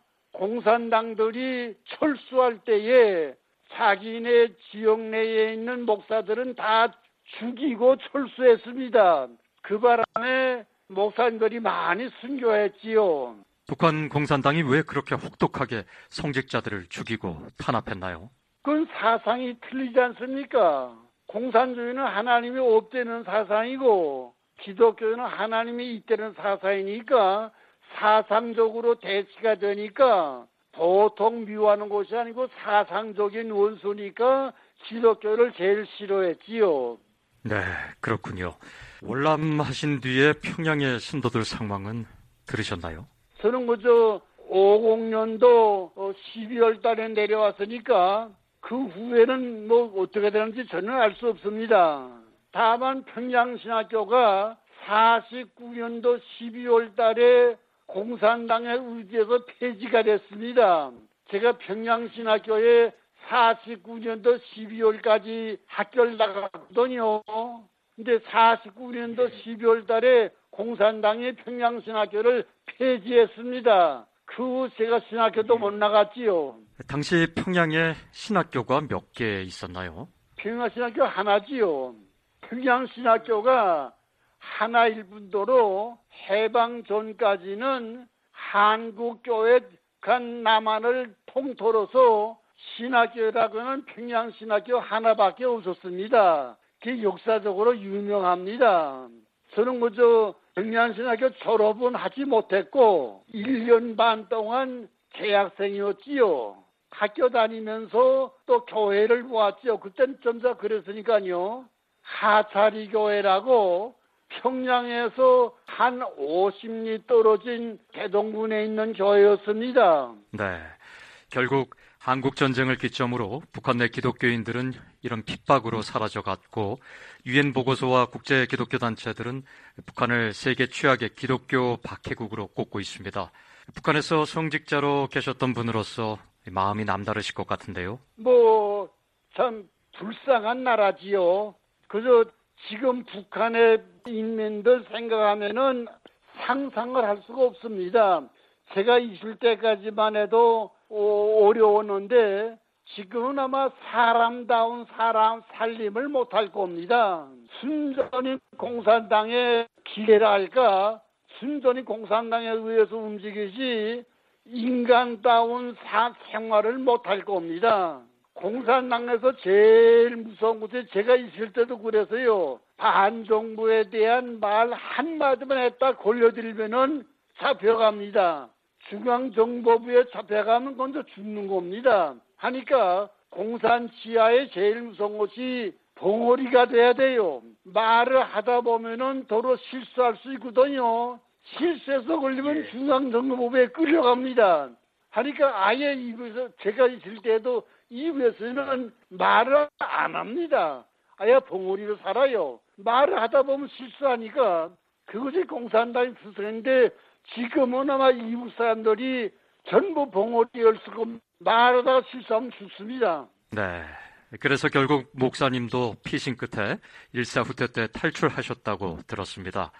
공산당들이 철수할 때에 자기네 지역 내에 있는 목사들은 다 죽이고 철수했습니다. 그 바람에 목사님들이 많이 순교했지요. 북한 공산당이 왜 그렇게 혹독하게 성직자들을 죽이고 탄압했나요? 그건 사상이 틀리지 않습니까? 공산주의는 하나님이 없다는 사상이고 기독교는 하나님이 있다는 사상이니까 사상적으로 대치가 되니까 보통 미워하는 것이 아니고 사상적인 원수니까 기독교를 제일 싫어했지요. 네, 그렇군요. 월남하신 뒤에 평양의 신도들 상황은 들으셨나요? 저는 50년도 12월 달에 내려왔으니까 그 후에는 어떻게 되는지 저는 알 수 없습니다. 다만 평양신학교가 49년도 12월 달에 공산당에 의지해서 폐지가 됐습니다. 제가 평양신학교에 49년도 12월까지 학교를 나갔거든요. 근데 49년도 12월 달에 공산당이 평양신학교를 폐지했습니다. 그 후 제가 신학교도 못 나갔지요. 당시 평양에 신학교가 몇 개 있었나요? 평양신학교 하나지요. 평양신학교가 하나일 뿐더러 해방 전까지는 한국교회 간 남한을 통틀어서 신학교라고는 평양신학교 하나밖에 없었습니다. 그게 역사적으로 유명합니다. 저는 평양신학교 졸업은 하지 못했고 1년 반 동안 재학생이었지요. 학교 다니면서 또 교회를 보았지요. 그때는 점자 그랬으니까요. 하차리 교회라고 평양에서 한 50리 떨어진 대동군에 있는 교회였습니다. 네. 결국 한국전쟁을 기점으로 북한 내 기독교인들은 이런 핍박으로 사라져갔고 유엔 보고서와 국제 기독교 단체들은 북한을 세계 최악의 기독교 박해국으로 꼽고 있습니다. 북한에서 성직자로 계셨던 분으로서 마음이 남다르실 것 같은데요. 참 불쌍한 나라지요. 그저 지금 북한의 인민들 생각하면은 상상을 할 수가 없습니다. 제가 있을 때까지만 해도 어려웠는데 지금은 아마 사람다운 사람 살림을 못할 겁니다. 순전히 공산당의 기회라 할까, 순전히 공산당에 의해서 움직이지 인간다운 생활을 못할 겁니다. 공산당에서 제일 무서운 것이 제가 있을 때도 그래서요. 반정부에 대한 말 한마디만 했다 걸려들면은 잡혀갑니다. 중앙정보부에 잡혀가면 먼저 죽는 겁니다. 하니까 공산 지하에 제일 무서운 것이 봉오리가 돼야 돼요. 말을 하다 보면은 도로 실수할 수 있거든요. 실수해서 걸리면 중앙정보부에 끌려갑니다. 하니까 아예 이부에서 제가 있을 때도 이부에서는 말을 안 합니다. 아예 봉오리로 살아요. 말을 하다 보면 실수하니까 그것이 공산당의 특성인데 지금은 아마 이북 사람들이 전부 봉오리를 쓰고 말하다가 실수하면 죽습니다. 네. 그래서 결국 목사님도 피신 끝에 일사후퇴 때 탈출하셨다고 들었습니다.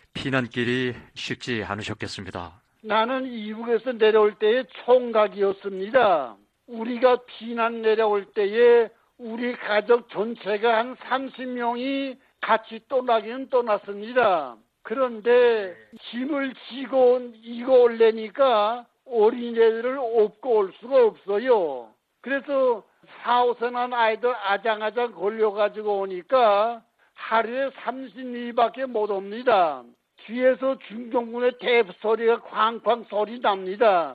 피난길이 쉽지 않으셨겠습니다. 나는 이북에서 내려올 때의 총각이었습니다. 우리가 피난 내려올 때에 우리 가족 전체가 한 30명이 같이 떠나기는 떠났습니다. 그런데 짐을 지고 이고 올래니까 어린애들을 업고 올 수가 없어요. 그래서 4~5살 아이들 아장아장 걸려가지고 오니까 하루에 30리밖에 못 옵니다. 뒤에서 중공군의 대소리가 쾅쾅 소리 납니다.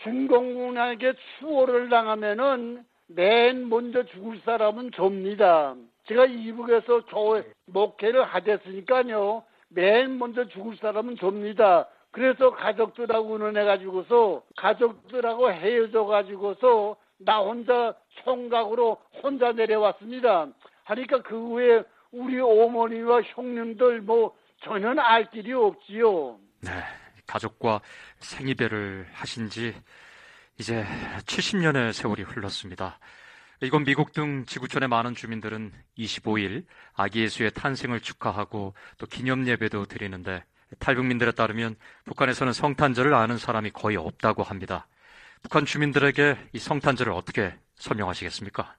중공군에게 추월을 당하면은 맨 먼저 죽을 사람은 접니다. 제가 이북에서 교회 목회를 하겠으니까요. 맨 먼저 죽을 사람은 접니다. 그래서 가족들하고 의논해가지고서 가족들하고 헤어져가지고서 나 혼자 총각으로 혼자 내려왔습니다. 하니까 그 후에 우리 어머니와 형님들 전혀 알 길이 없지요. 네, 가족과 생이별을 하신 지 이제 70년의 세월이 흘렀습니다. 이곳 미국 등 지구촌의 많은 주민들은 25일 아기 예수의 탄생을 축하하고 또 기념 예배도 드리는데 탈북민들에 따르면 북한에서는 성탄절을 아는 사람이 거의 없다고 합니다. 북한 주민들에게 이 성탄절을 어떻게 설명하시겠습니까?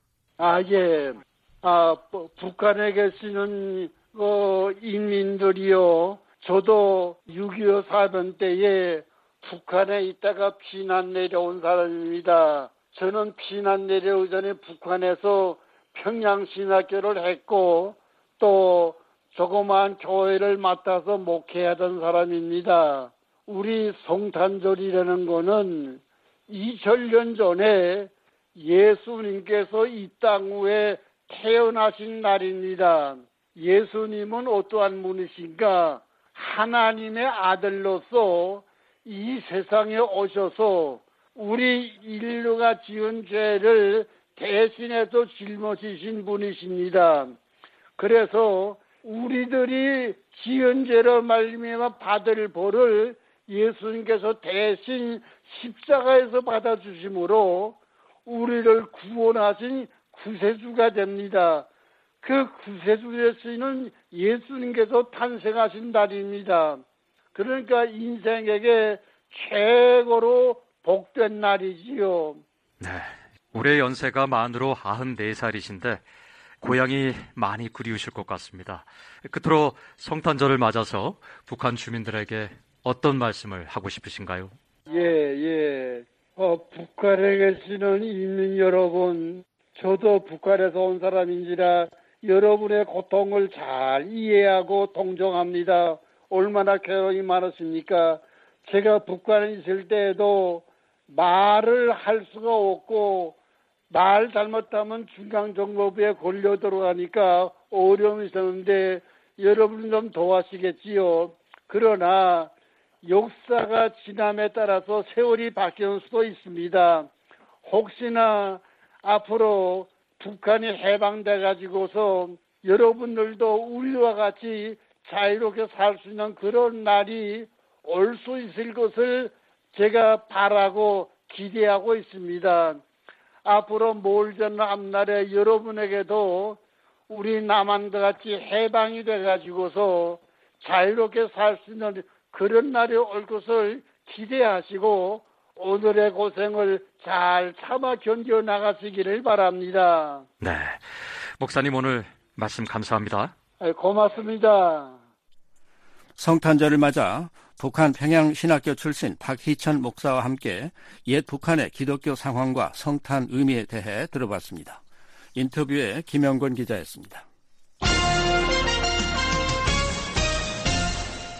예. 북한에 계시는 인민들이요. 저도 6.25 사변 때에 북한에 있다가 피난 내려온 사람입니다. 저는 피난 내려오기 전에 북한에서 평양신학교를 했고 또 조그마한 교회를 맡아서 목회하던 사람입니다. 우리 성탄절이라는 거는 2000년 전에 예수님께서 이 땅 위에 태어나신 날입니다. 예수님은 어떠한 분이신가? 하나님의 아들로서 이 세상에 오셔서 우리 인류가 지은 죄를 대신해서 짊어지신 분이십니다. 그래서 우리들이 지은 죄로 말미암아 받을 벌을 예수님께서 대신 십자가에서 받아주심으로 우리를 구원하신 구세주가 됩니다. 그 구세주 되시는 예수님께서 탄생하신 날입니다. 그러니까 인생에게 최고로 복된 날이지요. 네, 올해 연세가 만으로 94살이신데 고향이 많이 그리우실 것 같습니다. 끝으로 성탄절을 맞아서 북한 주민들에게 어떤 말씀을 하고 싶으신가요? 북한에 계시는 인민 여러분, 저도 북한에서 온 사람인지라 여러분의 고통을 잘 이해하고 동정합니다. 얼마나 괴로움이 많으십니까? 제가 북한에 있을 때에도 말을 할 수가 없고 말 잘못하면 중앙정보부에 걸려 들어가니까 어려움이 있었는데 여러분 좀 도와주시겠지요. 그러나 역사가 지남에 따라서 세월이 바뀔 수도 있습니다. 혹시나 앞으로 북한이 해방돼 가지고서 여러분들도 우리와 같이 자유롭게 살 수 있는 그런 날이 올 수 있을 것을 제가 바라고 기대하고 있습니다. 앞으로 멀전 앞날에 여러분에게도 우리 남한과 같이 해방이 돼 가지고서 자유롭게 살 수 있는 그런 날이 올 것을 기대하시고 오늘의 고생을 잘 참아 견뎌 나가시기를 바랍니다. 네, 목사님 오늘 말씀 감사합니다. 고맙습니다. 성탄절을 맞아 북한 평양신학교 출신 박희천 목사와 함께 옛 북한의 기독교 상황과 성탄 의미에 대해 들어봤습니다. 인터뷰에 김영권 기자였습니다.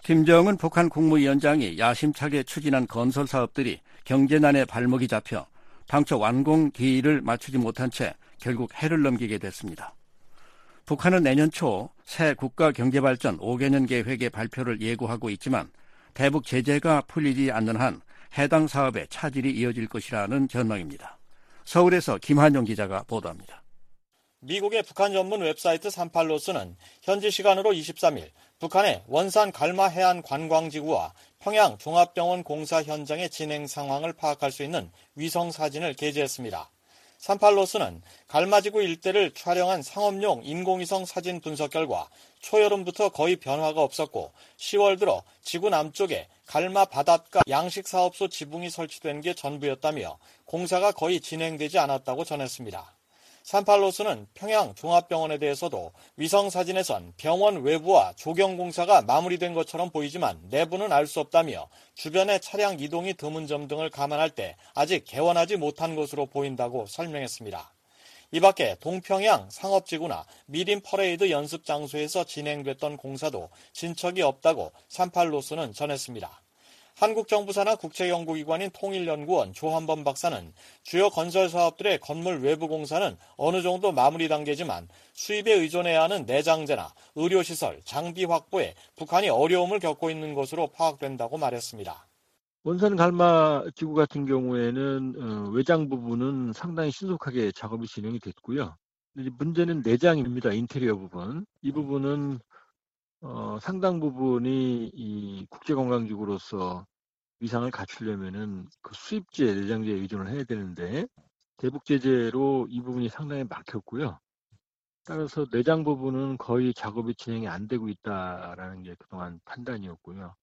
김정은 북한 국무위원장이 야심차게 추진한 건설 사업들이 경제난에 발목이 잡혀 당초 완공 기일을 맞추지 못한 채 결국 해를 넘기게 됐습니다. 북한은 내년 초 새 국가경제발전 5개년 계획의 발표를 예고하고 있지만 대북 제재가 풀리지 않는 한 해당 사업에 차질이 이어질 것이라는 전망입니다. 서울에서 김한용 기자가 보도합니다. 미국의 북한 전문 웹사이트 38로스는 현지 시간으로 23일 북한의 원산 갈마 해안 관광지구와 평양 종합병원 공사 현장의 진행 상황을 파악할 수 있는 위성 사진을 게재했습니다. 38로스는 갈마지구 일대를 촬영한 상업용 인공위성 사진 분석 결과 초여름부터 거의 변화가 없었고 10월 들어 지구 남쪽에 갈마 바닷가 양식사업소 지붕이 설치된 게 전부였다며 공사가 거의 진행되지 않았다고 전했습니다. 38로스는 평양 종합병원에 대해서도 위성사진에선 병원 외부와 조경공사가 마무리된 것처럼 보이지만 내부는 알 수 없다며 주변의 차량 이동이 드문 점 등을 감안할 때 아직 개원하지 못한 것으로 보인다고 설명했습니다. 이 밖에 동평양 상업지구나 미림 퍼레이드 연습 장소에서 진행됐던 공사도 진척이 없다고 38로스는 전했습니다. 한국 정부 산하 국제연구기관인 통일연구원 조한범 박사는 주요 건설 사업들의 건물 외부 공사는 어느 정도 마무리 단계지만 수입에 의존해야 하는 내장재나 의료시설, 장비 확보에 북한이 어려움을 겪고 있는 것으로 파악된다고 말했습니다. 원산 갈마 지구 같은 경우에는 외장 부분은 상당히 신속하게 작업이 진행이 됐고요. 문제는 내장입니다. 인테리어 부분. 이 부분은 상당 부분이 이 국제관광지구로서 위상을 갖추려면은 그 수입제, 내장재에 의존을 해야 되는데 대북 제재로 이 부분이 상당히 막혔고요. 따라서 내장 부분은 거의 작업이 진행이 안 되고 있다라는 게 그동안 판단이었고요.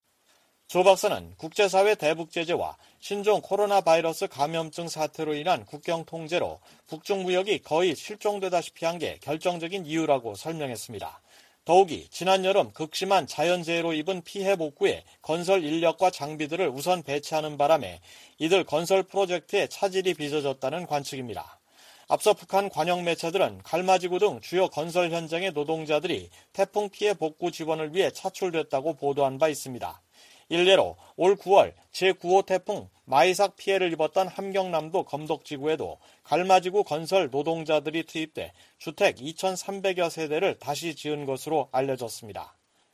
조 박사는 국제사회 대북 제재와 신종 코로나 바이러스 감염증 사태로 인한 국경 통제로 북중 무역이 거의 실종되다시피 한 게 결정적인 이유라고 설명했습니다. 더욱이 지난 여름 극심한 자연재해로 입은 피해 복구에 건설 인력과 장비들을 우선 배치하는 바람에 이들 건설 프로젝트에 차질이 빚어졌다는 관측입니다. 앞서 북한 관영 매체들은 갈마지구 등 주요 건설 현장의 노동자들이 태풍 피해 복구 지원을 위해 차출됐다고 보도한 바 있습니다. 일례로 올 9월 제9호 태풍 마이삭 피해를 입었던 함경남도 검덕지구에도 갈마지구 건설 노동자들이 투입돼 주택 2,300여 세대를 다시 지은 것으로 알려졌습니다.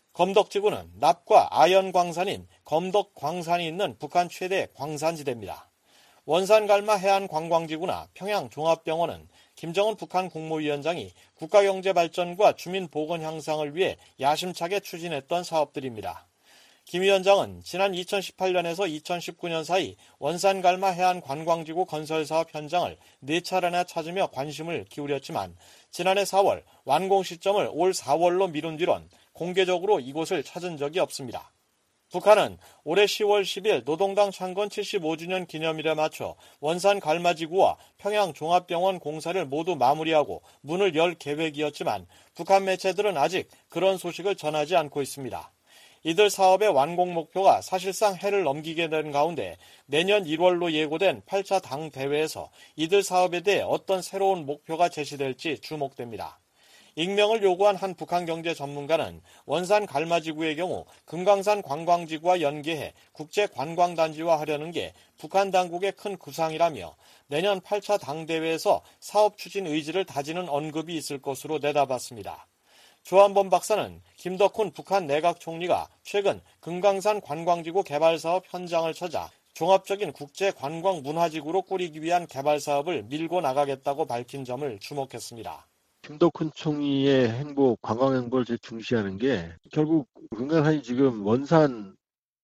검덕지구는 납과 아연 광산인 검덕광산이 있는 북한 최대 광산지대입니다. 원산갈마 해안관광지구나 평양종합병원은 김정은 북한 국무위원장이 국가경제발전과 주민보건 향상을 위해 야심차게 추진했던 사업들입니다. 김 위원장은 지난 2018년에서 2019년 사이 원산갈마 해안관광지구 건설사업 현장을 4차례나 찾으며 관심을 기울였지만 지난해 4월 완공 시점을 올 4월로 미룬 뒤론 공개적으로 이곳을 찾은 적이 없습니다. 북한은 올해 10월 10일 노동당 창건 75주년 기념일에 맞춰 원산갈마지구와 평양종합병원 공사를 모두 마무리하고 문을 열 계획이었지만 북한 매체들은 아직 그런 소식을 전하지 않고 있습니다. 이들 사업의 완공 목표가 사실상 해를 넘기게 된 가운데 내년 1월로 예고된 8차 당 대회에서 이들 사업에 대해 어떤 새로운 목표가 제시될지 주목됩니다. 익명을 요구한 한 북한 경제 전문가는 원산 갈마지구의 경우 금강산 관광지구와 연계해 국제관광단지화 하려는 게 북한 당국의 큰 구상이라며 내년 8차 당 대회에서 사업 추진 의지를 다지는 언급이 있을 것으로 내다봤습니다. 조한범 박사는 김덕훈 북한 내각 총리가 최근 금강산 관광지구 개발사업 현장을 찾아 종합적인 국제관광 문화지구로 꾸리기 위한 개발사업을 밀고 나가겠다고 밝힌 점을 주목했습니다. 김덕훈 총리의 행보, 관광 행보를 제일 중시하는 게 결국 금강산이 지금 원산,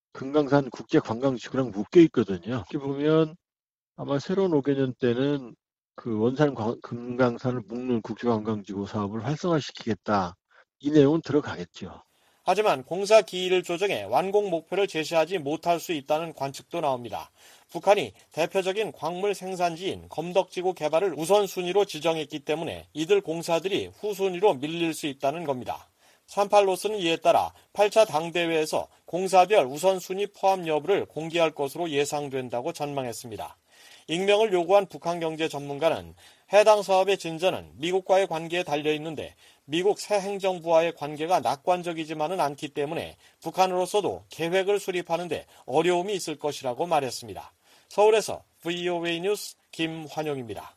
금강산 국제관광지구랑 묶여 있거든요. 이렇게 보면 아마 새로운 5개년 때는 그 원산 금강산을 묶는 국제관광지구 사업을 활성화시키겠다. 이 내용은 들어가겠죠. 하지만 공사 기일을 조정해 완공 목표를 제시하지 못할 수 있다는 관측도 나옵니다. 북한이 대표적인 광물 생산지인 검덕지구 개발을 우선순위로 지정했기 때문에 이들 공사들이 후순위로 밀릴 수 있다는 겁니다. 38로스는 이에 따라 8차 당대회에서 공사별 우선순위 포함 여부를 공개할 것으로 예상된다고 전망했습니다. 익명을 요구한 북한 경제 전문가는 해당 사업의 진전은 미국과의 관계에 달려 있는데 미국 새 행정부와의 관계가 낙관적이지만은 않기 때문에 북한으로서도 계획을 수립하는 데 어려움이 있을 것이라고 말했습니다. 서울에서 VOA 뉴스 김환용입니다.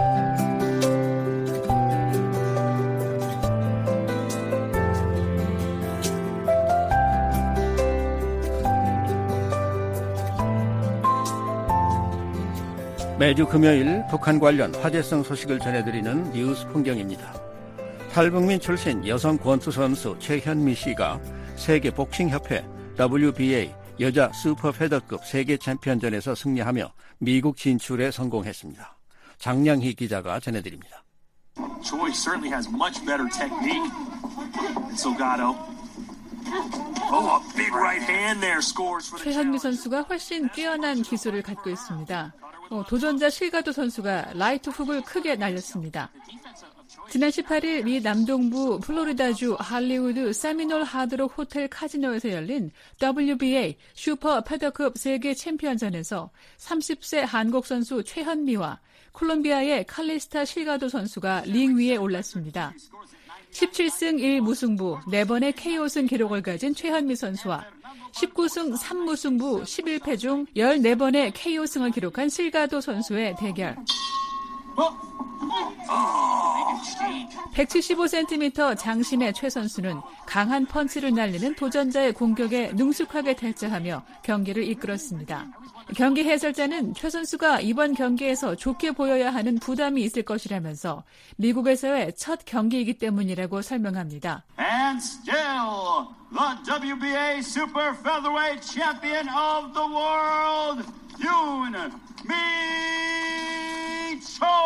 매주 금요일 북한 관련 화제성 소식을 전해드리는 뉴스 풍경입니다. 탈북민 출신 여성 권투 선수 최현미 씨가 세계 복싱협회 WBA 여자 슈퍼페더급 세계 챔피언전에서 승리하며 미국 진출에 성공했습니다. 장량희 기자가 전해드립니다. Choi certainly has much better technique than Salgado. Oh, a big right hand there scores for the 최현미 선수가 훨씬 뛰어난 기술을 갖고 있습니다. 도전자 실가도 선수가 라이트 훅을 크게 날렸습니다. 지난 18일 미 남동부 플로리다주 할리우드 세미놀 하드록 호텔 카지노에서 열린 WBA 슈퍼 패더급 세계 챔피언전에서 30세 한국 선수 최현미와 콜롬비아의 칼리스타 실가도 선수가 링 위에 올랐습니다. 17승 1무승부 4번의 KO승 기록을 가진 최현미 선수와 19승 3무승부 11패 중 14번의 KO승을 기록한 실가도 선수의 대결. 175cm 장신의 최 선수는 강한 펀치를 날리는 도전자의 공격에 능숙하게 대처하며 경기를 이끌었습니다. 경기 해설자는 최 선수가 이번 경기에서 좋게 보여야 하는 부담이 있을 것이라면서 미국에서의 첫 경기이기 때문이라고 설명합니다. And still the WBA Super Featherweight Champion of the World, Yoon Mi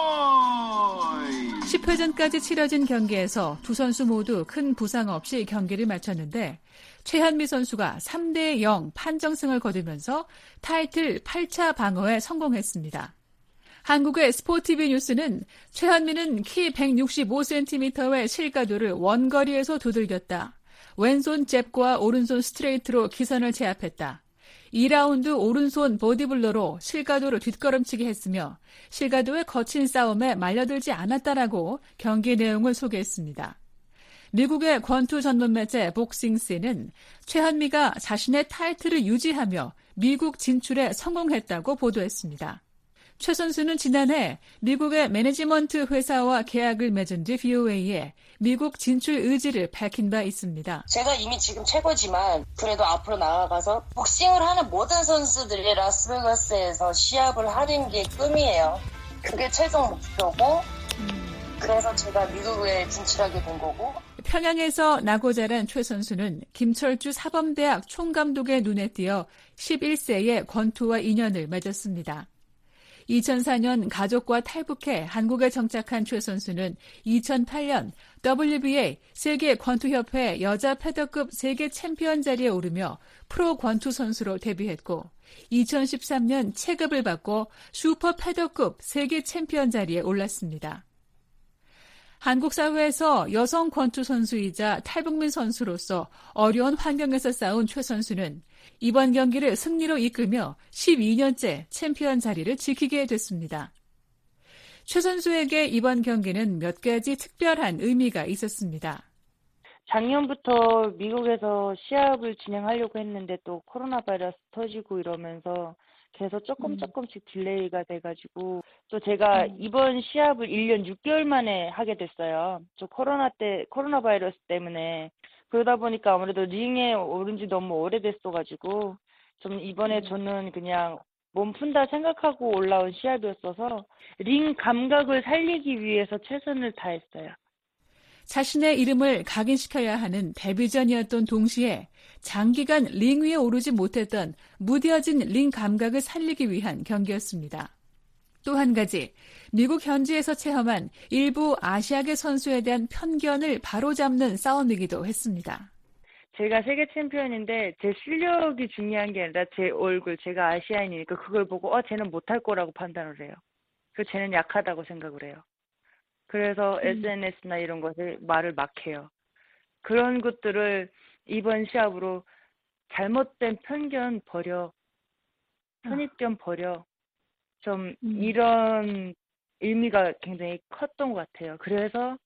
Choi. 10회전까지 치러진 경기에서 두 선수 모두 큰 부상 없이 경기를 마쳤는데 최현미 선수가 3대0 판정승을 거두면서 타이틀 8차 방어에 성공했습니다. 한국의 스포티비 뉴스는 최현미는 키 165cm의 실가도를 원거리에서 두들겼다. 왼손 잽과 오른손 스트레이트로 기선을 제압했다. 2라운드 오른손 보디블러로 실가도를 뒷걸음치게 했으며 실가도의 거친 싸움에 말려들지 않았다라고 경기 내용을 소개했습니다. 미국의 권투 전문 매체 복싱스는 최현미가 자신의 타이틀을 유지하며 미국 진출에 성공했다고 보도했습니다. 최 선수는 지난해 미국의 매니지먼트 회사와 계약을 맺은 뒤 VOA에 미국 진출 의지를 밝힌 바 있습니다. 제가 이미 지금 최고지만 그래도 앞으로 나아가서 복싱을 하는 모든 선수들이 라스베가스에서 시합을 하는 게 꿈이에요. 그게 최종 목표고 그래서 제가 미국에 진출하게 된 거고. 평양에서 나고 자란 최 선수는 김철주 사범대학 총감독의 눈에 띄어 11세에 권투와 인연을 맺었습니다. 2004년 가족과 탈북해 한국에 정착한 최 선수는 2008년 WBA 세계 권투협회 여자 패더급 세계 챔피언 자리에 오르며 프로 권투 선수로 데뷔했고 2013년 체급을 받고 슈퍼 패더급 세계 챔피언 자리에 올랐습니다. 한국 사회에서 여성 권투 선수이자 탈북민 선수로서 어려운 환경에서 싸운 최 선수는 이번 경기를 승리로 이끌며 12년째 챔피언 자리를 지키게 됐습니다. 최 선수에게 이번 경기는 몇 가지 특별한 의미가 있었습니다. 작년부터 미국에서 시합을 진행하려고 했는데 또 코로나 바이러스 터지고 이러면서 계속 조금씩 딜레이가 돼가지고 또 제가 이번 시합을 1년 6개월 만에 하게 됐어요. 저 코로나 바이러스 때문에. 그러다 보니까 아무래도 링에 오른 지 너무 오래됐어가지고 좀 이번에 저는 그냥 몸 푼다 생각하고 올라온 시합이었어서 링 감각을 살리기 위해서 최선을 다했어요. 자신의 이름을 각인시켜야 하는 데뷔전이었던 동시에 장기간 링 위에 오르지 못했던 무뎌진 링 감각을 살리기 위한 경기였습니다. 또 한 가지, 미국 현지에서 체험한 일부 아시아계 선수에 대한 편견을 바로잡는 싸움이기도 했습니다. 제가 세계 챔피언인데 제 실력이 중요한 게 아니라 제 얼굴, 제가 아시아인이니까 그걸 보고 쟤는 못할 거라고 판단을 해요. 그리고 쟤는 약하다고 생각을 해요. 그래서 SNS나 이런 것에 말을 막 해요. 그런 것들을 이번 시합으로 잘못된 편견 버려, 선입견 버려, 좀 이런 의미가 굉장히 컸던 것 같아요. 그래서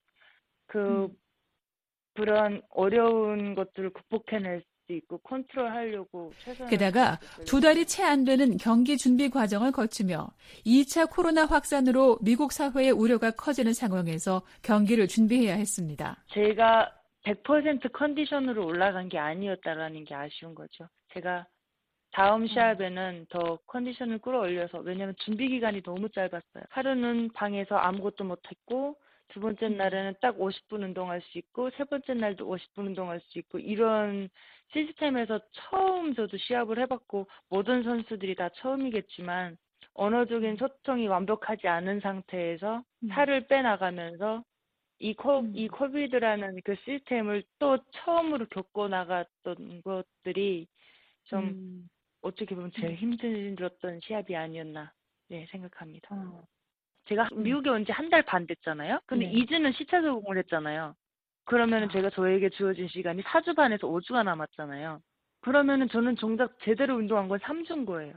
그런 어려운 것들을 극복해낼 수 있고 컨트롤하려고 최선을 게다가 2달이 채 안 되는 경기 준비 과정을 거치며 2차 코로나 확산으로 미국 사회의 우려가 커지는 상황에서 경기를 준비해야 했습니다. 제가 100% 컨디션으로 올라간 게 아니었다라는 게 아쉬운 거죠. 제가 다음 시합에는 더 컨디션을 끌어올려서, 왜냐하면 준비 기간이 너무 짧았어요. 하루는 방에서 아무것도 못했고, 두 번째 날에는 딱 50분 운동할 수 있고, 세 번째 날도 50분 운동할 수 있고, 이런 시스템에서 처음 저도 시합을 해봤고, 모든 선수들이 다 처음이겠지만 언어적인 소통이 완벽하지 않은 상태에서 살을 빼나가면서 이 코비드라는 그 시스템을 또 처음으로 겪고 나갔던 것들이 좀 어떻게 보면 제일 힘들었던 시합이 아니었나 생각합니다. 제가 미국에 온 지 1달 반 됐잖아요. 근데 2주는 시차 적응을 했잖아요. 그러면은 제가 저에게 주어진 시간이 4주 반에서 5주가 남았잖아요. 그러면은 저는 정작 제대로 운동한 건 3주인 거예요.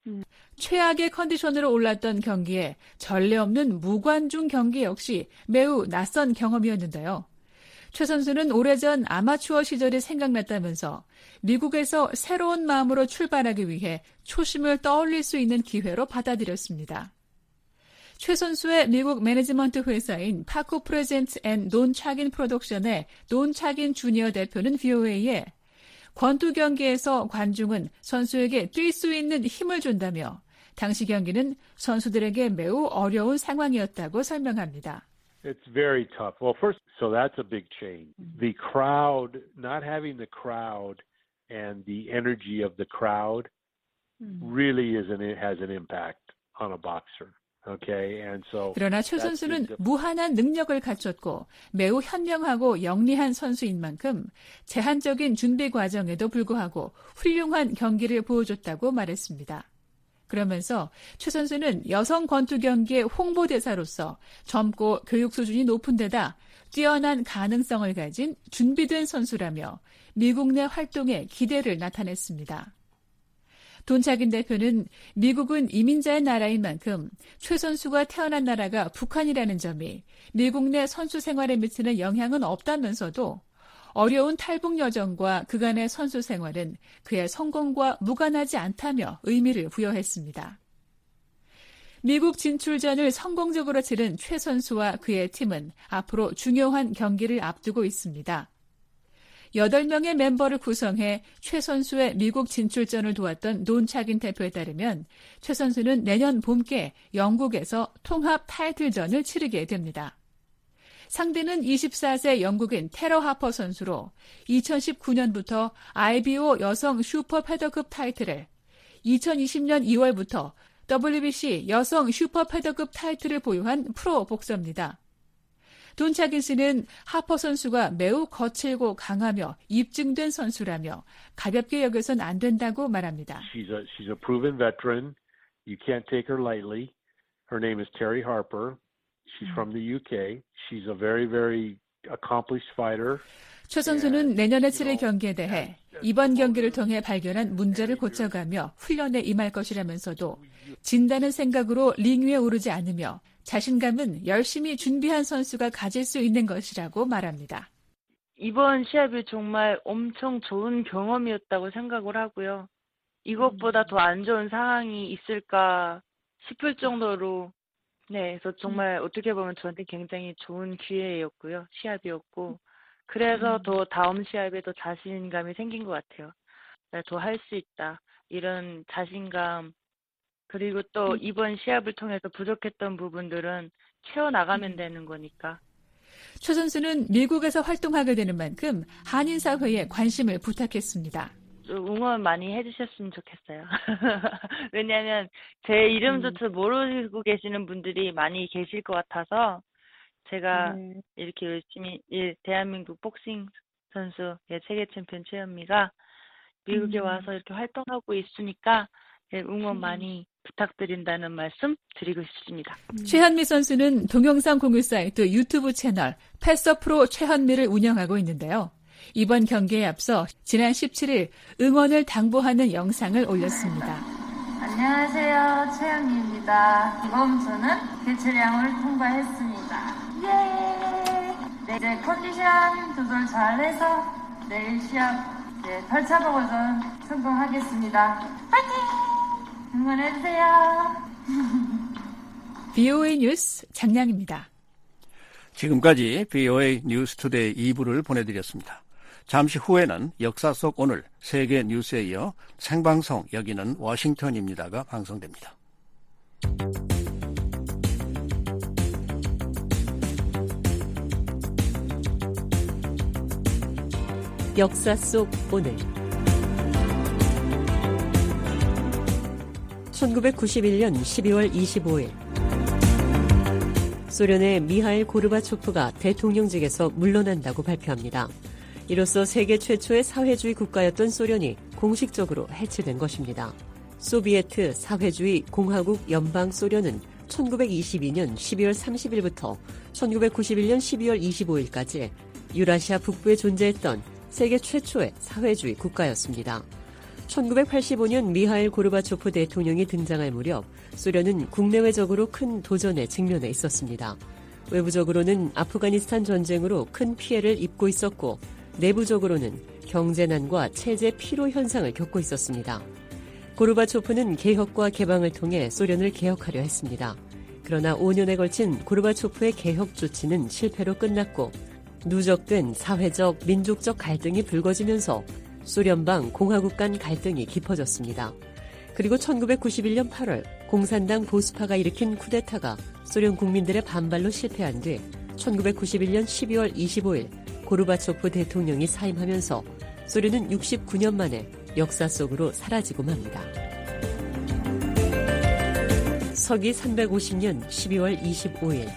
최악의 컨디션으로 올랐던 경기에 전례 없는 무관중 경기 역시 매우 낯선 경험이었는데요. 최 선수는 오래전 아마추어 시절이 생각났다면서 미국에서 새로운 마음으로 출발하기 위해 초심을 떠올릴 수 있는 기회로 받아들였습니다. 최 선수의 미국 매니지먼트 회사인 파코 프레젠트 앤 논 차긴 프로덕션의 논 차긴 주니어 대표는 VOA에 권투 경기에서 관중은 선수에게 뛸 수 있는 힘을 준다며 당시 경기는 선수들에게 매우 어려운 상황이었다고 설명합니다. It's very tough. Well, first, so that's a big change. The crowd, not having the crowd and the energy of the crowd really has an impact on a boxer. Okay, and so 그러나 최 선수는 무한한 능력을 갖췄고 매우 현명하고 영리한 선수인 만큼 제한적인 준비 과정에도 불구하고 훌륭한 경기를 보여줬다고 말했습니다. 그러면서 최 선수는 여성 권투 경기의 홍보대사로서 젊고 교육 수준이 높은 데다 뛰어난 가능성을 가진 준비된 선수라며 미국 내 활동에 기대를 나타냈습니다. 돈차긴 대표는 미국은 이민자의 나라인 만큼 최 선수가 태어난 나라가 북한이라는 점이 미국 내 선수 생활에 미치는 영향은 없다면서도 어려운 탈북 여정과 그간의 선수 생활은 그의 성공과 무관하지 않다며 의미를 부여했습니다. 미국 진출전을 성공적으로 치른 최 선수와 그의 팀은 앞으로 중요한 경기를 앞두고 있습니다. 8명의 멤버를 구성해 최 선수의 미국 진출전을 도왔던 논 차긴 대표에 따르면 최 선수는 내년 봄께 영국에서 통합 타이틀전을 치르게 됩니다. 상대는 24세 영국인 테러 하퍼 선수로 2019년부터 IBO 여성 슈퍼 패더급 타이틀을, 2020년 2월부터 WBC 여성 슈퍼 패더급 타이틀을 보유한 프로 복서입니다. 돈 차긴 씨는 하퍼 선수가 매우 거칠고 강하며 입증된 선수라며 가볍게 여겨선 안 된다고 말합니다. She's a proven veteran. You can't take her lightly. Her name is Terry Harper. She's from the UK. She's a very, very accomplished fighter. 최 선수는 내년에 치를 경기에 대해 이번 경기를 통해 발견한 문제를 고쳐가며 훈련에 임할 것이라면서도 진다는 생각으로 링 위에 오르지 않으며 자신감은 열심히 준비한 선수가 가질 수 있는 것이라고 말합니다. 이번 시합이 정말 엄청 좋은 경험이었다고 생각을 하고요. 이것보다 더 안 좋은 상황이 있을까 싶을 정도로 그래서 정말 어떻게 보면 저한테 굉장히 좋은 기회였고요. 시합이었고 그래서 더 다음 시합에 더 자신감이 생긴 것 같아요. 더 할 수 있다. 이런 자신감. 그리고 또 이번 시합을 통해서 부족했던 부분들은 채워나가면 되는 거니까. 최 선수는 미국에서 활동하게 되는 만큼 한인 사회에 관심을 부탁했습니다. 응원 많이 해주셨으면 좋겠어요. 왜냐하면 제 이름조차 모르고 계시는 분들이 많이 계실 것 같아서 제가 이렇게 열심히 대한민국 복싱 선수 세계 챔피언 최현미가 미국에 와서 이렇게 활동하고 있으니까 응원 많이 부탁드린다는 말씀 드리고 싶습니다. 최현미 선수는 동영상 공유 사이트 유튜브 채널 패서프로 최현미를 운영하고 있는데요. 이번 경기에 앞서 지난 17일 응원을 당부하는 영상을 올렸습니다. 안녕하세요. 최영희입니다. 이번 주는 개체량을 통과했습니다. 예! 네, 이제 컨디션 조절 잘해서 내일 시합 8차 버전 성공하겠습니다. 파이팅! 응원해주세요. BOA 뉴스 장량입니다. 지금까지 BOA 뉴스 투데이 2부를 보내드렸습니다. 잠시 후에는 역사 속 오늘 세계 뉴스에 이어 생방송 여기는 워싱턴입니다가 방송됩니다. 역사 속 오늘 1991년 12월 25일 소련의 미하일 고르바초프가 대통령직에서 물러난다고 발표합니다. 이로써 세계 최초의 사회주의 국가였던 소련이 공식적으로 해체된 것입니다. 소비에트 사회주의 공화국 연방 소련은 1922년 12월 30일부터 1991년 12월 25일까지 유라시아 북부에 존재했던 세계 최초의 사회주의 국가였습니다. 1985년 미하일 고르바초프 대통령이 등장할 무렵 소련은 국내외적으로 큰 도전에 직면해 있었습니다. 외부적으로는 아프가니스탄 전쟁으로 큰 피해를 입고 있었고 내부적으로는 경제난과 체제 피로 현상을 겪고 있었습니다. 고르바초프는 개혁과 개방을 통해 소련을 개혁하려 했습니다. 그러나 5년에 걸친 고르바초프의 개혁 조치는 실패로 끝났고 누적된 사회적, 민족적 갈등이 불거지면서 소련방 공화국 간 갈등이 깊어졌습니다. 그리고 1991년 8월 공산당 보수파가 일으킨 쿠데타가 소련 국민들의 반발로 실패한 뒤 1991년 12월 25일 고르바초프 대통령이 사임하면서 소련은 69년 만에 역사 속으로 사라지고 맙니다. 서기 350년 12월 25일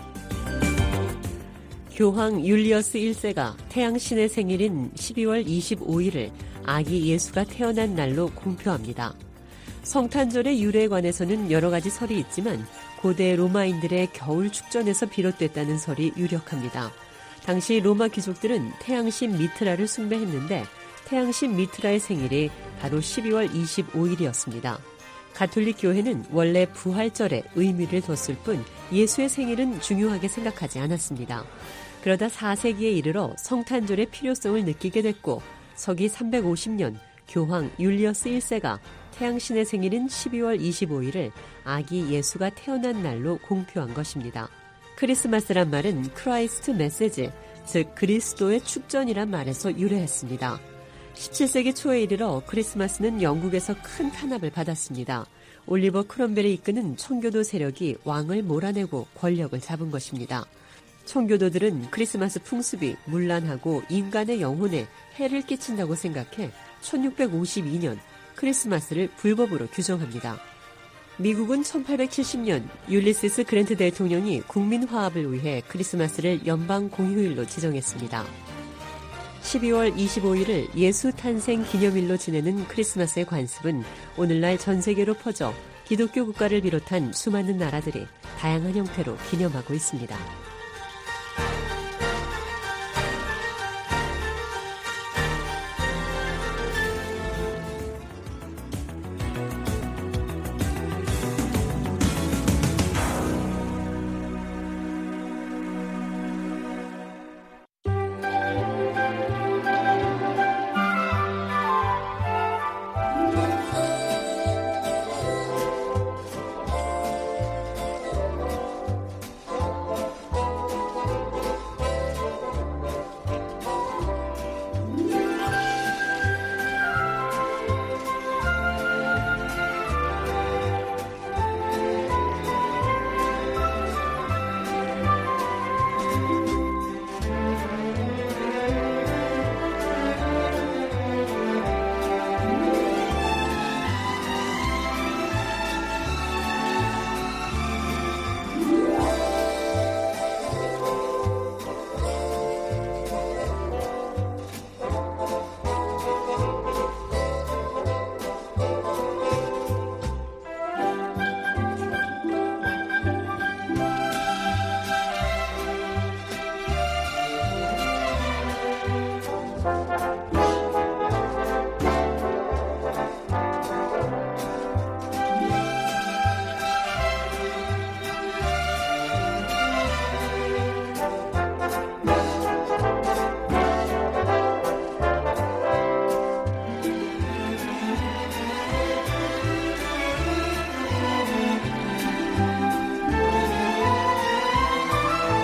교황 율리어스 1세가 태양신의 생일인 12월 25일을 아기 예수가 태어난 날로 공표합니다. 성탄절의 유래에 관해서는 여러 가지 설이 있지만 고대 로마인들의 겨울 축전에서 비롯됐다는 설이 유력합니다. 당시 로마 귀족들은 태양신 미트라를 숭배했는데 태양신 미트라의 생일이 바로 12월 25일이었습니다. 가톨릭 교회는 원래 부활절에 의미를 뒀을 뿐 예수의 생일은 중요하게 생각하지 않았습니다. 그러다 4세기에 이르러 성탄절의 필요성을 느끼게 됐고 서기 350년 교황 율리어스 1세가 태양신의 생일인 12월 25일을 아기 예수가 태어난 날로 공표한 것입니다. 크리스마스란 말은 크라이스트 메시지, 즉 그리스도의 축전이란 말에서 유래했습니다. 17세기 초에 이르러 크리스마스는 영국에서 큰 탄압을 받았습니다. 올리버 크롬벨이 이끄는 청교도 세력이 왕을 몰아내고 권력을 잡은 것입니다. 청교도들은 크리스마스 풍습이 문란하고 인간의 영혼에 해를 끼친다고 생각해 1652년 크리스마스를 불법으로 규정합니다. 미국은 1870년 율리시스 그랜트 대통령이 국민 화합을 위해 크리스마스를 연방 공휴일로 지정했습니다. 12월 25일을 예수 탄생 기념일로 지내는 크리스마스의 관습은 오늘날 전 세계로 퍼져 기독교 국가를 비롯한 수많은 나라들이 다양한 형태로 기념하고 있습니다.